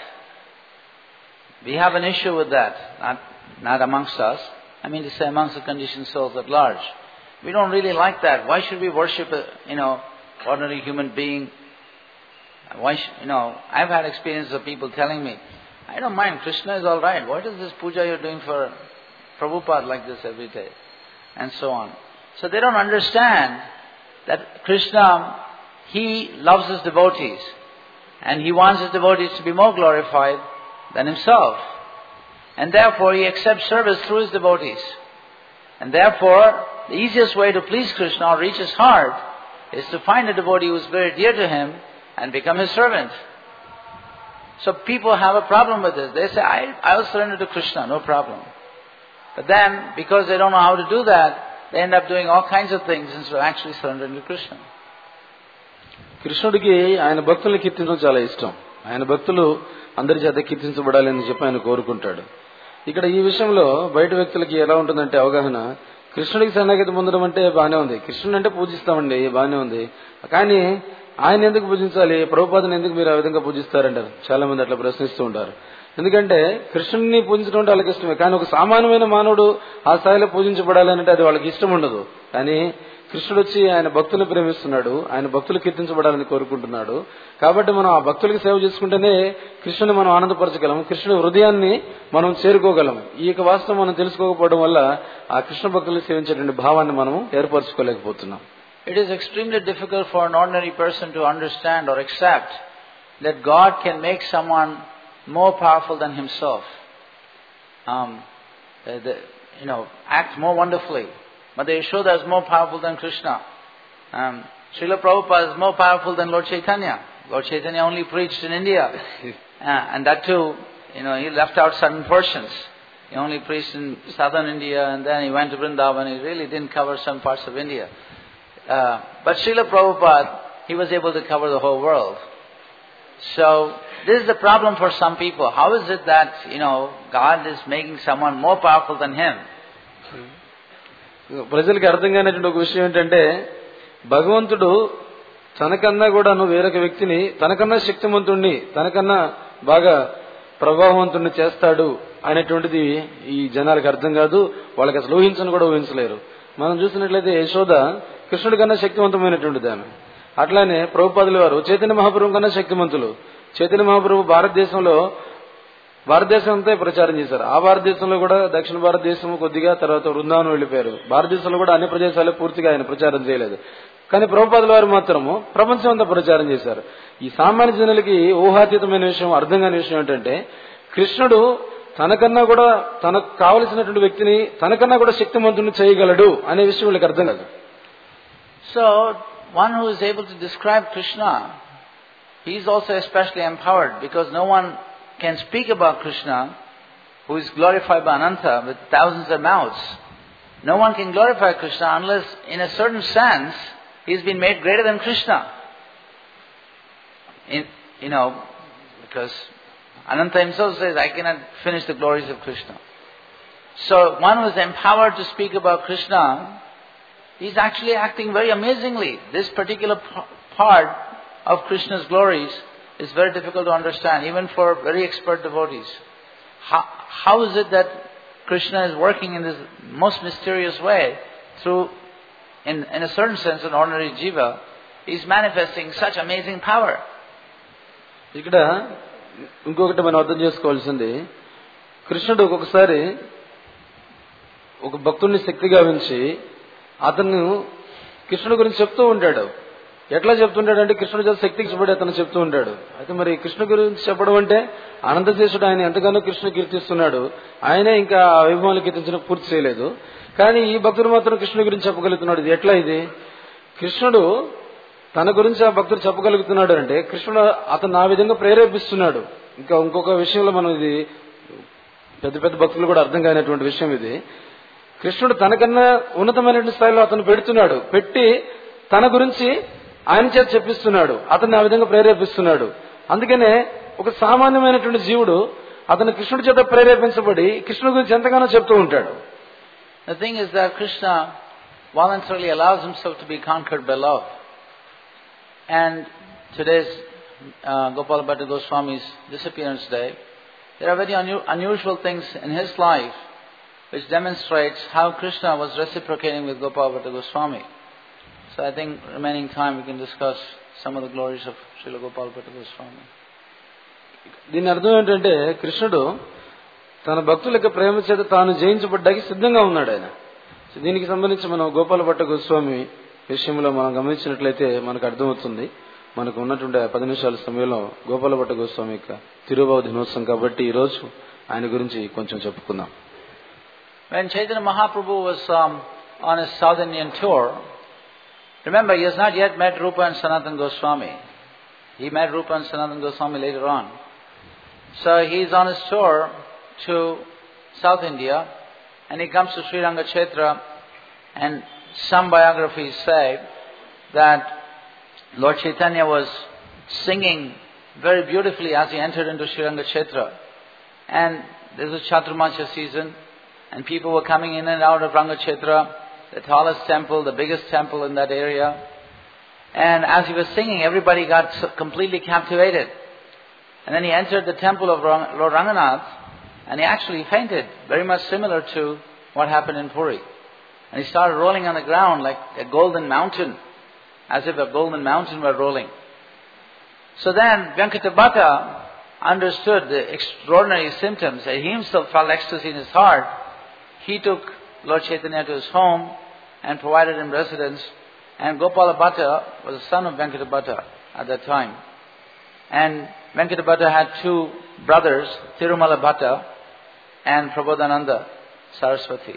Speaker 1: We have an issue with that, not amongst us. I mean to say amongst the conditioned souls at large. We don't really like that. Why should we worship ordinary human being? Why I've had experiences of people telling me, I don't mind, Krishna is all right. What is this puja you're doing for Prabhupada like this every day? And so on. So they don't understand that Krishna, he loves his devotees. And he wants his devotees to be more glorified than himself. And therefore he accepts service through his devotees. And therefore the easiest way to please Krishna or reach his heart is to find a devotee who is very dear to him and become his servant. So people have a problem with this. They say, I'll surrender to Krishna, no problem. But then, because they don't know how to do that, they end up doing all kinds of things instead of actually surrendering to Krishna.
Speaker 2: కృష్ణుడికి ఆయన భక్తుల్ని కీర్తించడం చాలా ఇష్టం. ఆయన భక్తులు అందరి చేత కీర్తించబడాలి అని చెప్పి ఆయన కోరుకుంటాడు. ఇక్కడ ఈ విషయంలో బయట వ్యక్తులకి ఎలా ఉంటుందంటే అవగాహన, కృష్ణుడికి శరణాగతి పొందడం అంటే బాగానే ఉంది, కృష్ణుడు అంటే పూజిస్తామండి బాగానే ఉంది, కానీ ఆయన ఎందుకు పూజించాలి, ప్రభుపాదను ఎందుకు మీరు ఆ విధంగా పూజిస్తారంటారు. చాలా మంది అట్లా ప్రశ్నిస్తూ ఉంటారు. ఎందుకంటే కృష్ణుడిని పూజించడం అంటే వాళ్ళకి ఇష్టమే, కానీ ఒక సామాన్యమైన మానవుడు ఆ స్థాయిలో పూజించబడాలంటే అది వాళ్ళకి ఇష్టం ఉండదు. కానీ కృష్ణుడు వచ్చి ఆయన భక్తులను ప్రేమిస్తున్నాడు, ఆయన భక్తులు కీర్తించబడాలని కోరుకుంటున్నాడు. కాబట్టి మనం ఆ భక్తులకి సేవ చేసుకుంటేనే కృష్ణుని మనం ఆనందపరచగలం, కృష్ణుడి హృదయాన్ని మనం చేరుకోగలం. ఈ యొక్క వాస్తవం మనం తెలుసుకోకపోవడం వల్ల ఆ కృష్ణ భక్తులు సేవించేటువంటి భావాన్ని మనం ఏర్పరచుకోలేకపోతున్నాం.
Speaker 1: It is extremely difficult for an ordinary person to understand or accept that God can make someone more powerful than himself. Act more wonderfully. Mother Yashoda is more powerful than Krishna. Srila Prabhupada is more powerful than Lord Chaitanya. Lord Chaitanya only preached in India. And that too, he left out certain portions. He only preached in southern India and then he went to Vrindavan. He really didn't cover some parts of India. But Srila Prabhupada, he was able to cover the whole world. So, this is the problem for some people. How is it that, God is making someone more powerful than him?
Speaker 2: ప్రజలకు అర్థం కానటువంటి ఒక విషయం ఏంటంటే భగవంతుడు తనకన్నా కూడాను వేరొక వ్యక్తిని తనకన్నా శక్తివంతుణ్ణి తనకన్నా బాగా ప్రభావవంతుణ్ణి చేస్తాడు అనేటువంటిది ఈ జనాలకు అర్థం కాదు. వాళ్ళకి అసలు ఊహించను కూడా ఊహించలేరు. మనం చూసినట్లయితే యశోద కృష్ణుడి కన్నా శక్తివంతమైనటువంటిది ఆమె. అట్లానే ప్రభుపాదుల వారు చైతన్య మహాప్రభు కన్నా శక్తివంతులు. చైతన్య మహాప్రభు భారతదేశం అంతా ప్రచారం చేశారు. ఆ భారతదేశంలో కూడా దక్షిణ భారతదేశం కొద్దిగా, తర్వాత బృందావనం వెళ్లిపోయారు. భారతదేశంలో కూడా అన్ని ప్రదేశాలు పూర్తిగా ఆయన ప్రచారం చేయలేదు. కానీ ప్రభుపాదుల వారు మాత్రము ప్రపంచం అంతా ప్రచారం చేశారు. ఈ సామాన్య జనులకి ఊహాతీతమైన విషయం, అర్థం కాని విషయం ఏంటంటే కృష్ణుడు తనకన్నా కూడా తనకు కావలసినటువంటి వ్యక్తిని తనకన్నా కూడా శక్తివంతుని చేయగలడు అనే విషయం వీళ్ళకి అర్థం కాదు.
Speaker 1: So, one who is able to describe Krishna, he is also especially empowered because no one can speak about Krishna who is glorified by Ananta with thousands of mouths. No one can glorify Krishna unless in a certain sense he has been made greater than Krishna. Because Ananta himself says, I cannot finish the glories of Krishna. So one who is empowered to speak about Krishna, he is actually acting very amazingly. This particular part of Krishna's glories is very difficult to understand, even for very expert devotees. How is it that Krishna is working in this most mysterious way through, in a certain sense, an ordinary jiva, is manifesting such amazing power?
Speaker 2: ఇక్కడ ఇంకొకటి మనం అర్థం చేసుకోవాల్సింది, కృష్ణుడు ఒక్కొక్కసారి ఒక భక్తుడిని శక్తిగా ఉంచి అతను కృష్ణుడి గురించి చెప్తూ ఉంటాడు. ఎట్లా చెప్తుంటాడంటే కృష్ణుడు చేత శక్తికి ఇష్టపడి అతను చెప్తూ ఉంటాడు. అయితే మరి కృష్ణుడి గురించి చెప్పడం అంటే అనంతశేషుడు ఆయన ఎంతగానో కృష్ణుడు కీర్తిస్తున్నాడు. ఆయనే ఇంకా ఆ వైభవాన్ని కీర్తించడం పూర్తి చేయలేదు. కానీ ఈ భక్తుడు మాత్రం కృష్ణుడి గురించి చెప్పగలుగుతున్నాడు. ఇది ఎట్లా? ఇది కృష్ణుడు తన గురించి ఆ భక్తుడు చెప్పగలుగుతున్నాడు అంటే కృష్ణుడు అతను ఆ విధంగా ప్రేరేపిస్తున్నాడు. ఇంకొక విషయంలో మనం ఇది పెద్ద పెద్ద భక్తులు కూడా అర్థం కానిటువంటి విషయం ఇది. కృష్ణుడు తనకన్నా ఉన్నతమైనటువంటి స్థాయిలో అతను పెట్టి తన గురించి ఆయన చేత చెప్పిస్తున్నాడు. అతన్ని ఆ విధంగా ప్రేరేపిస్తున్నాడు. అందుకనే ఒక సామాన్యమైనటువంటి జీవుడు అతను కృష్ణుడి చేత ప్రేరేపించబడి కృష్ణుడి గురించి ఎంతగానో చెప్తూ ఉంటాడు.
Speaker 1: The thing is that Krishna voluntarily allows himself to be conquered by love. And today's Gopala Bhatta Goswami's disappearance day, there are very unusual things in his life which demonstrates how Krishna was reciprocating with Gopala Bhatta Goswami. So I think remaining time we can discuss some of the glories of Srila Gopala Bhatta Goswami.
Speaker 2: దీని అర్థం ఏంటంటే కృష్ణుడు తన భక్తులకు ప్రేమ చేత తాను జయించబడ్డానికి సిద్ధంగా ఉన్నాడు ఆయన. దీనికి సంబంధించి మనం గోపాల భట్ట గోస్వామి విషయంలో మనం గమనించినట్లయితే మనకు అర్థమవుతుంది. మనకు ఉన్నటువంటి 10 నిమిషాల సమయంలో గోపాల భట్ట గోస్వామి యొక్క తిరుభావ దినోత్సవం కాబట్టి ఈ రోజు ఆయన గురించి కొంచెం చెప్పుకుందాం.
Speaker 1: When Chaitanya Mahaprabhu was on his South Indian tour, remember he has not yet met Rupa and Sanatana Goswami. He met Rupa and Sanatana Goswami later on. So he is on his tour to South India and he comes to Sri Rangakshetra, and some biographies say that Lord Chaitanya was singing very beautifully as he entered into Sri Rangakshetra. And this was Chaturmasya season and people were coming in and out of Rangakshetra, the tallest temple, the biggest temple in that area. And as he was singing, everybody got completely captivated. And then he entered the temple of Lord Ranganath and he actually fainted, very much similar to what happened in Puri. And he started rolling on the ground like a golden mountain, as if a golden mountain were rolling. So then Venkatabhatta understood the extraordinary symptoms. He himself felt ecstasy in his heart. He took Lord Chaitanya to his home and provided him residence. And Gopala Bhatta was the son of Venkatabhatta at that time. And Venkata Bhatta had two brothers, Tirumala Bhatta and Prabodhananda Saraswati.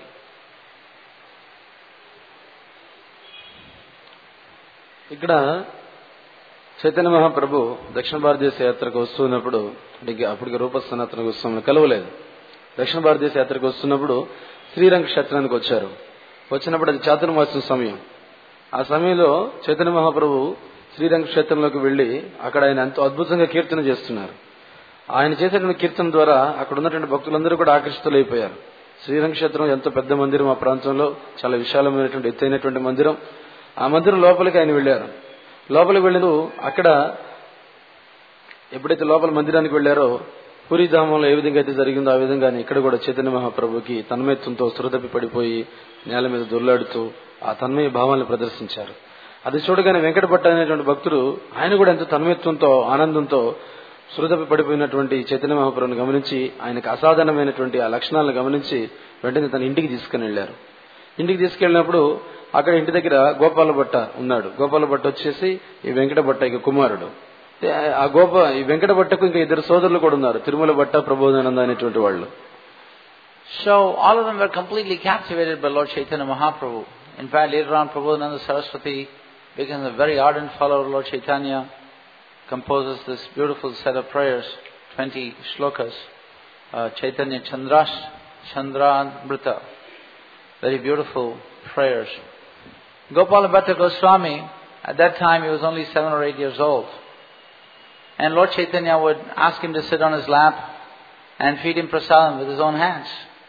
Speaker 2: ఇక్కడ చైతన్య మహాప్రభు దక్షిణ భారతదేశ యాత్రకు వస్తున్నప్పుడు, అప్పటికి రూప సనాతన గోస్వామిని కలవలేదు. దక్షిణ భారతదేశ యాత్రకు వస్తున్నప్పుడు శ్రీరంగ క్షేత్రానికి వచ్చారు. వచ్చినప్పుడు అది చాతుర్మాసం సమయం. ఆ సమయంలో చైతన్య మహాప్రభు శ్రీరంగ క్షేత్రంలోకి వెళ్లి అక్కడ ఆయన ఎంతో అద్భుతంగా కీర్తన చేస్తున్నారు. ఆయన చేసేటువంటి కీర్తన ద్వారా అక్కడ ఉన్నటువంటి భక్తులందరూ కూడా ఆకర్షితులైపోయారు. శ్రీరంగ క్షేత్రం ఎంతో పెద్ద మందిరం, ఆ ప్రాంతంలో చాలా విశాలమైనటువంటి ఎత్తైనటువంటి మందిరం. ఆ మందిరం లోపలికి ఆయన వెళ్లారు. లోపలికి వెళ్ళిన అక్కడ ఎప్పుడైతే లోపల మందిరానికి వెళ్లారో, పూరీధామంలో ఏ విధంగా అయితే జరిగిందో ఆ విధంగానే ఇక్కడ కూడా చైతన్య మహాప్రభుకి తన్మయత్వంతో సురదప్పి పడిపోయి నేల మీద దొర్లాడుతూ ఆ తన్మయ భావాన్ని ప్రదర్శించారు. అది చూడగానే వెంకట భట్ట అనేటువంటి భక్తుడు ఆయన కూడా ఎంతో తన్మయత్వంతో ఆనందంతో సురదప్పి పడిపోయినటువంటి చైతన్య మహాప్రభుని గమనించి ఆయనకు అసాధారణమైనటువంటి ఆ లక్షణాలను గమనించి వెంటనే తన ఇంటికి తీసుకుని వెళ్లారు. ఇంటికి తీసుకెళ్లినప్పుడు అక్కడ ఇంటి దగ్గర గోపాల భట్ట ఉన్నాడు. గోపాల భట్ట వచ్చేసి ఈ వెంకట భట్టకి కుమారుడు. ఈ వెంకట భట్టకు ఇంకా ఇద్దరు సోదరులు కూడా ఉన్నారు, తిరుమల భట్ట, ప్రబోధానంద అనేటువంటి వాళ్ళు.
Speaker 1: So all of them were completely captivated by Lord Chaitanya Mahaprabhu. In fact, later on Prabodhananda Saraswati becomes a very ardent follower of Lord Chaitanya, composes this beautiful set of prayers, 20 shlokas, Chaitanya Chandramrita, very beautiful prayers. Gopala Bhatta Goswami, at that time he was only 7 or 8 years old. And Lord Chaitanya would ask him to sit on his lap and feed him prasadam with his own hands.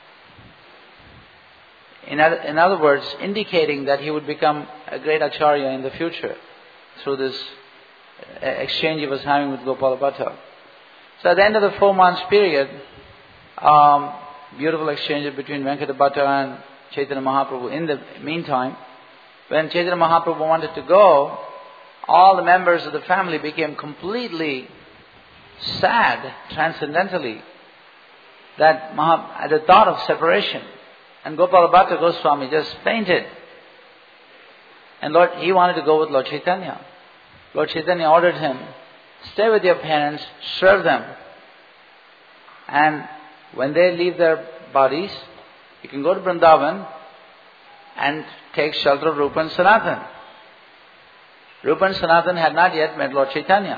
Speaker 1: In other words, indicating that he would become a great acharya in the future through this exchange he was having with Gopala Bhatta. So at the end of the 4 months period, beautiful exchange between Venkata Bhatta and Chaitanya Mahaprabhu. In the meantime, when Chaitanya Mahaprabhu wanted to go, all the members of the family became completely sad, transcendentally, at the thought of separation. And Gopala Bhatta Goswami just fainted. And he wanted to go with Lord Chaitanya. Lord Chaitanya ordered him, stay with your parents, serve them. And when they leave their bodies, you can go to Vrindavan and take shelter of Rupa and Sanatan. Rupa and Sanatan had not yet met Lord Chaitanya.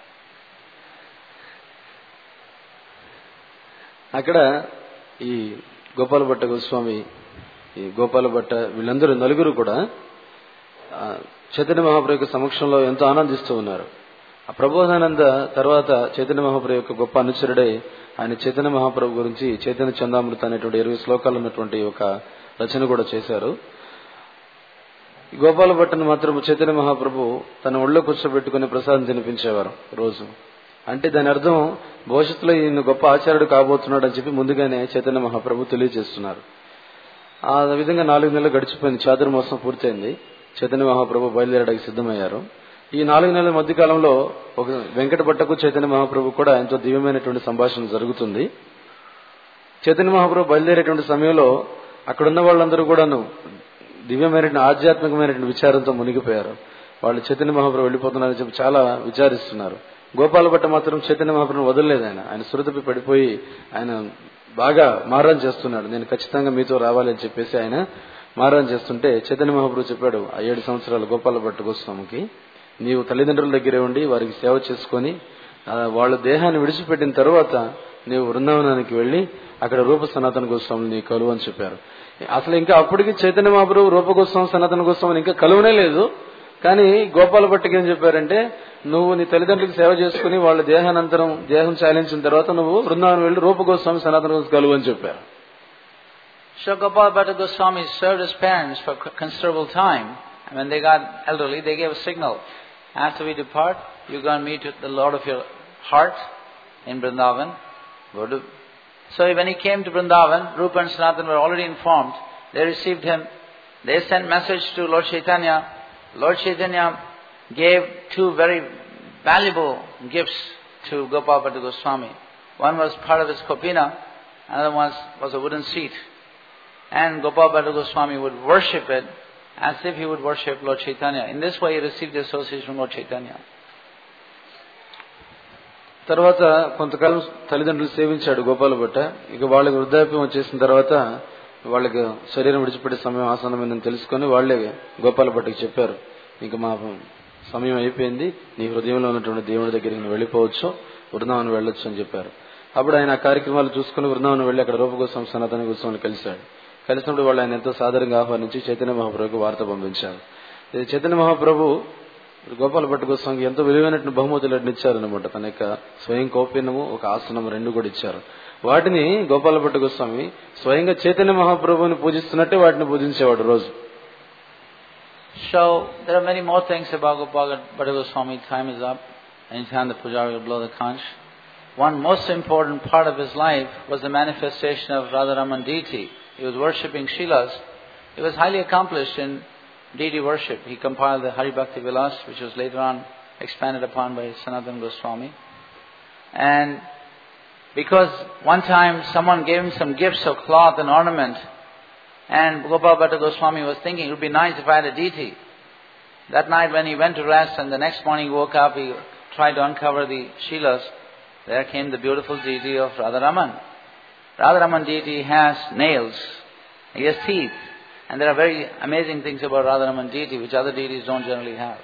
Speaker 2: అక్కడ ఈ గోపాల భట్ట గోస్వామి, ఈ గోపాల భట్ట వీళ్ళందరూ నలుగురు కూడా చైతన్య మహాప్రభు యొక్క సమక్షంలో ఎంతో ఆనందిస్తూ ఉన్నారు. ఆ ప్రబోధానంద తర్వాత చైతన్య మహాప్రభు యొక్క గొప్ప అనుచరుడై ఆయన చైతన్య మహాప్రభు గురించి చైతన్య చందామృత అనేటువంటి 20 శ్లోకాలు ఉన్నటువంటి ఒక రచన కూడా చేశారు. గోపాల భట్టను మాత్రం చైతన్య మహాప్రభు తన ఒళ్ళో కూర్చోబెట్టుకుని ప్రసాదం తినిపించేవారు రోజు. అంటే దాని అర్థం భవిష్యత్తులో ఈయన గొప్ప ఆచార్యుడు కాబోతున్నాడు అని చెప్పి ముందుగానే చైతన్య మహాప్రభు తెలియజేస్తున్నారు. ఆ విధంగా 4 నెలలు గడిచిపోయింది. చాతుర్మాసం పూర్తయింది. చైతన్య మహాప్రభు బయలుదేరడానికి సిద్ధమయ్యారు. ఈ 4 నెలల మధ్య కాలంలో ఒక వెంకట భట్టకు చైతన్య మహాప్రభు కూడా ఎంతో దివ్యమైనటువంటి సంభాషణ జరుగుతుంది. చైతన్య మహాప్రభు బయలుదేరేటువంటి సమయంలో అక్కడున్న వాళ్ళందరూ కూడాను దివ్యమైనటువంటి ఆధ్యాత్మికమైనటువంటి విచారంతో మునిగిపోయారు. వాళ్ళు చైతన్య మహాప్రభు వెళ్ళిపోతున్నారని చెప్పి చాలా విచారిస్తున్నారు. గోపాల భట్ట మాత్రం చైతన్య మహాప్రభుని వదలలేదు. ఆయన సురదప్పి పడిపోయి ఆయన బాగా మారాన్ చేస్తున్నాడు. నేను ఖచ్చితంగా మీతో రావాలి అని చెప్పేసి ఆయన మారాన్ చేస్తుంటే చైతన్య మహాప్రభు చెప్పాడు, ఆ 7 సంవత్సరాలు గోపాల భట్ట గోస్వామికి, నీవు తల్లిదండ్రుల దగ్గరే ఉండి వారికి సేవ చేసుకుని వాళ్ళ దేహాన్ని విడిచిపెట్టిన తర్వాత నీవు బృందావనానికి వెళ్లి అక్కడ రూప సనాతన గోస్వామిని నీ కలువు అని చెప్పారు. అసలు ఇంకా అప్పటికి చైతన్య మహాప్రభు రూప గోస్వామి సనాతన గోస్వామిని ఇంకా కలువనే లేదు. కానీ గోపాల భట్టకి ఏం చెప్పారంటే, నువ్వు నీ తల్లిదండ్రులకు సేవ చేసుకుని వాళ్ళ దేహం చాలించిన తర్వాత నువ్వు బృందావనం వెళ్లి రూప గోస్వామి సనాతన గోస్వామి కలువు అని చెప్పారు.
Speaker 1: So Gopala Bhatta Goswami served his parents for considerable time. And when they got elderly, they gave a signal. After we depart, you go and meet the Lord of your heart in Vrindavan. So when he came to Vrindavan, Rupa and Sanatan were already informed. They received him. They sent message to Lord Chaitanya. Lord Chaitanya gave 2 very valuable gifts to Gopala Bhatta Goswami. One was part of his kopina, another one was a wooden seat. And Gopala Bhatta Goswami would worship it as if he would worship Lord Chaitanya. In this way he received the association from Lord Chaitanya.
Speaker 2: తర్వాత కొంతకాలం తల్లిదండ్రులు సేవించాడు గోపాల భట్ట. ఇక వాళ్ళకి వృద్ధాప్యం వచ్చేసిన తర్వాత వాళ్ళకి శరీరం విడిచిపెట్టే సమయం ఆసన్నమైందని తెలుసుకొని వాళ్లే గోపాల భట్టకి చెప్పారు, ఇంకా మా సమయం అయిపోయింది, నీ హృదయంలో ఉన్నటువంటి దేవుడి దగ్గరికి నువ్వు వెళ్ళిపోవచ్చు, బృందావనం వెళ్ళొచ్చు అని చెప్పారు. అప్పుడు ఆయన ఆ కార్యక్రమాలు చూసుకుని బృందావనం వెళ్లి అక్కడ రూపగోస్వామి సనాతన గోస్వామిని కలిశాడు. కలిసినప్పుడు వాళ్ళు ఆయన ఎంతో సాదరంగా ఆహ్వానించి చైతన్య మహాప్రభుకి వార్త పంపించారు. చైతన్య మహాప్రభు గోపాల భట్ట గోస్వామికి ఎంతో విలువైనటువంటి బహుమతులు ఇచ్చారనమాట. తన యొక్క స్వయం కౌపీనము, ఒక ఆసనం రెండు కూడా ఇచ్చారు. వాటిని గోపాల భట్ట గోస్వామి స్వయంగా చైతన్య మహాప్రభుని పూజిస్తున్నట్టే వాటిని పూజించేవాడు రోజు.
Speaker 1: So there are many more things about Gopala Bhatta Goswami. Time is up. Anytime the pujari will blow the conch. One most important part of his life was the manifestation of Radharaman deity. He was worshipping Shilas. He was highly accomplished in deity worship. He compiled the Hari Bhakti Vilas, which was later on expanded upon by Sanatana Goswami. And because one time someone gave him some gifts of cloth and ornament, and Gopala Bhatta Goswami was thinking, it would be nice if I had a deity. That night when he went to rest and the next morning he woke up, he tried to uncover the Shilas. There came the beautiful deity of Radharaman. Radharaman deity has nails, he has teeth, and there are very amazing things about Radharaman deity which other deities don't generally have.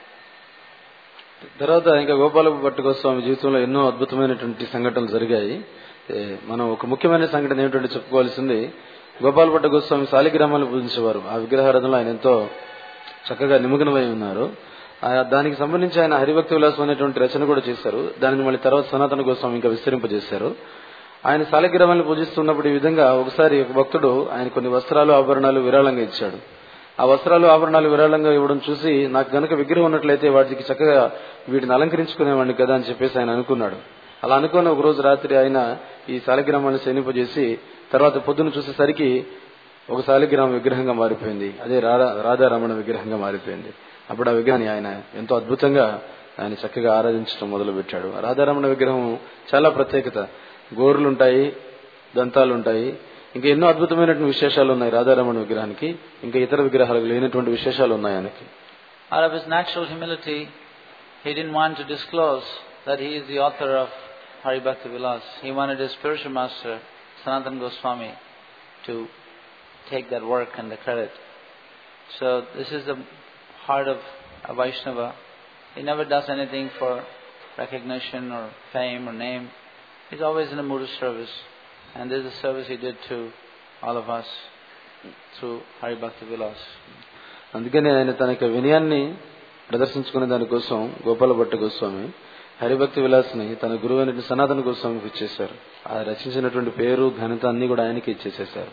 Speaker 2: తర్వాత ఇంకా గోపాల భట్ట గోస్వామి జీవితంలో ఎన్నో అద్భుతమైనటువంటి సంఘటనలు జరిగాయి. మనం ఒక ముఖ్యమైన సంఘటన ఏమిటంటే చెప్పుకోవాల్సింది, గోపాల భట్ట గోస్వామి శాలిగ్రామాలను పూజించేవారు. ఆ విగ్రహారాధనలో ఆయన ఎంతో చక్కగా నిమగ్నమై ఉన్నారు. దానికి సంబంధించి ఆయన హరిభక్తి విలాసం అనేటువంటి రచన కూడా చేశారు. దానిని మళ్ళీ తర్వాత సనాతన గోస్వామి ఇంకా విస్తరింపజేశారు. ఆయన శాలిగ్రామాలను పూజిస్తున్నప్పుడు ఈ విధంగా ఒకసారి ఒక భక్తుడు ఆయన కొన్ని వస్త్రాలు ఆభరణాలు విరాళంగా ఇచ్చాడు. ఆ వస్త్రాలు ఆభరణాలు విరాళంగా ఇవ్వడం చూసి, నాకు గనక విగ్రహం ఉన్నట్లయితే వాటికి చక్కగా వీటిని అలంకరించుకునేవాడిని కదా అని చెప్పేసి ఆయన అనుకున్నాడు. అలా అనుకున్న ఒక రోజు రాత్రి ఆయన ఈ శాలిగ్రామాన్ని శయనింపజేసి తర్వాత పొద్దున చూసేసరికి ఒక శాలిగ్రామ విగ్రహంగా మారిపోయింది. అదే రాధారమణ విగ్రహంగా మారిపోయింది. అప్పుడు ఆ విగ్రహాన్ని ఆయన ఎంతో అద్భుతంగా ఆయన చక్కగా ఆరాధించడం మొదలు పెట్టాడు. రాధారమణ విగ్రహం చాలా ప్రత్యేకత. గోర్లుంటాయి, దంతాలుంటాయి, ఇంకా ఎన్నో అద్భుతమైనటువంటి విశేషాలు ఉన్నాయి రాధారమణ విగ్రహానికి. ఇంకా ఇతర విగ్రహాలకు లేనటువంటి విశేషాలు ఉన్నాయి ఆయనకి.
Speaker 1: Out of his natural humility, he didn't want to disclose that he is the author of Hari Bhakti Vilas. He wanted his spiritual master, Sanatana Goswami, to take that work and the credit. So this is the heart of a Vaishnava. He never does anything for recognition or fame or name. He's always in a mood of service. And this is the service he did to all of us through Hari Bhakti Vilas.
Speaker 2: అందుకని ఆయన తన యొక్క వినయాన్ని ప్రదర్శించుకునే దానికోసం గోపాల భట్ట గోస్వామి హరిభక్తి విలాస్ని తన గురువైన సనాతన గోస్వామికి ఇచ్చేశారు. ఆ రచించినటువంటి పేరు ఘనత అన్ని కూడా ఆయనకి ఇచ్చేసేశారు.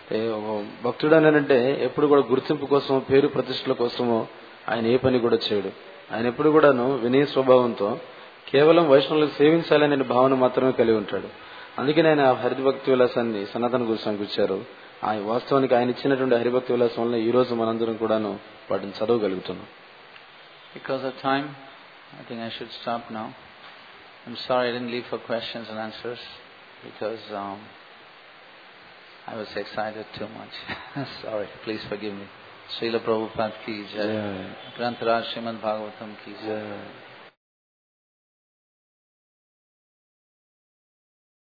Speaker 2: భక్తుడు అంటే ఎప్పుడు కూడా గుర్తింపు కోసం, పేరు ప్రతిష్టల కోసమో ఆయన ఏ పని కూడా చేయడు. ఆయన ఎప్పుడు కూడాను వినయ స్వభావంతో కేవలం వైష్ణవులకు సేవించాలనే భావన మాత్రమే కలిగి ఉంటాడు. అందుకని ఆయన హరిభక్తి విలాసాన్ని సనాతన గోస్వామికి ఇచ్చారు. వాస్తవానికి ఆయన ఇచ్చినటువంటి హరిభక్తి విలాసం వల్ల ఈ రోజు మనందరం కూడాను వాటిని చదవగలుగుతున్నాం.
Speaker 1: Because of time, I think I should stop now. I'm sorry I didn't leave for questions and answers because I was excited too much. Sorry, please forgive me. Srila Prabhupada ki jai. Granth Raj Srimad Bhagavatam ki jai.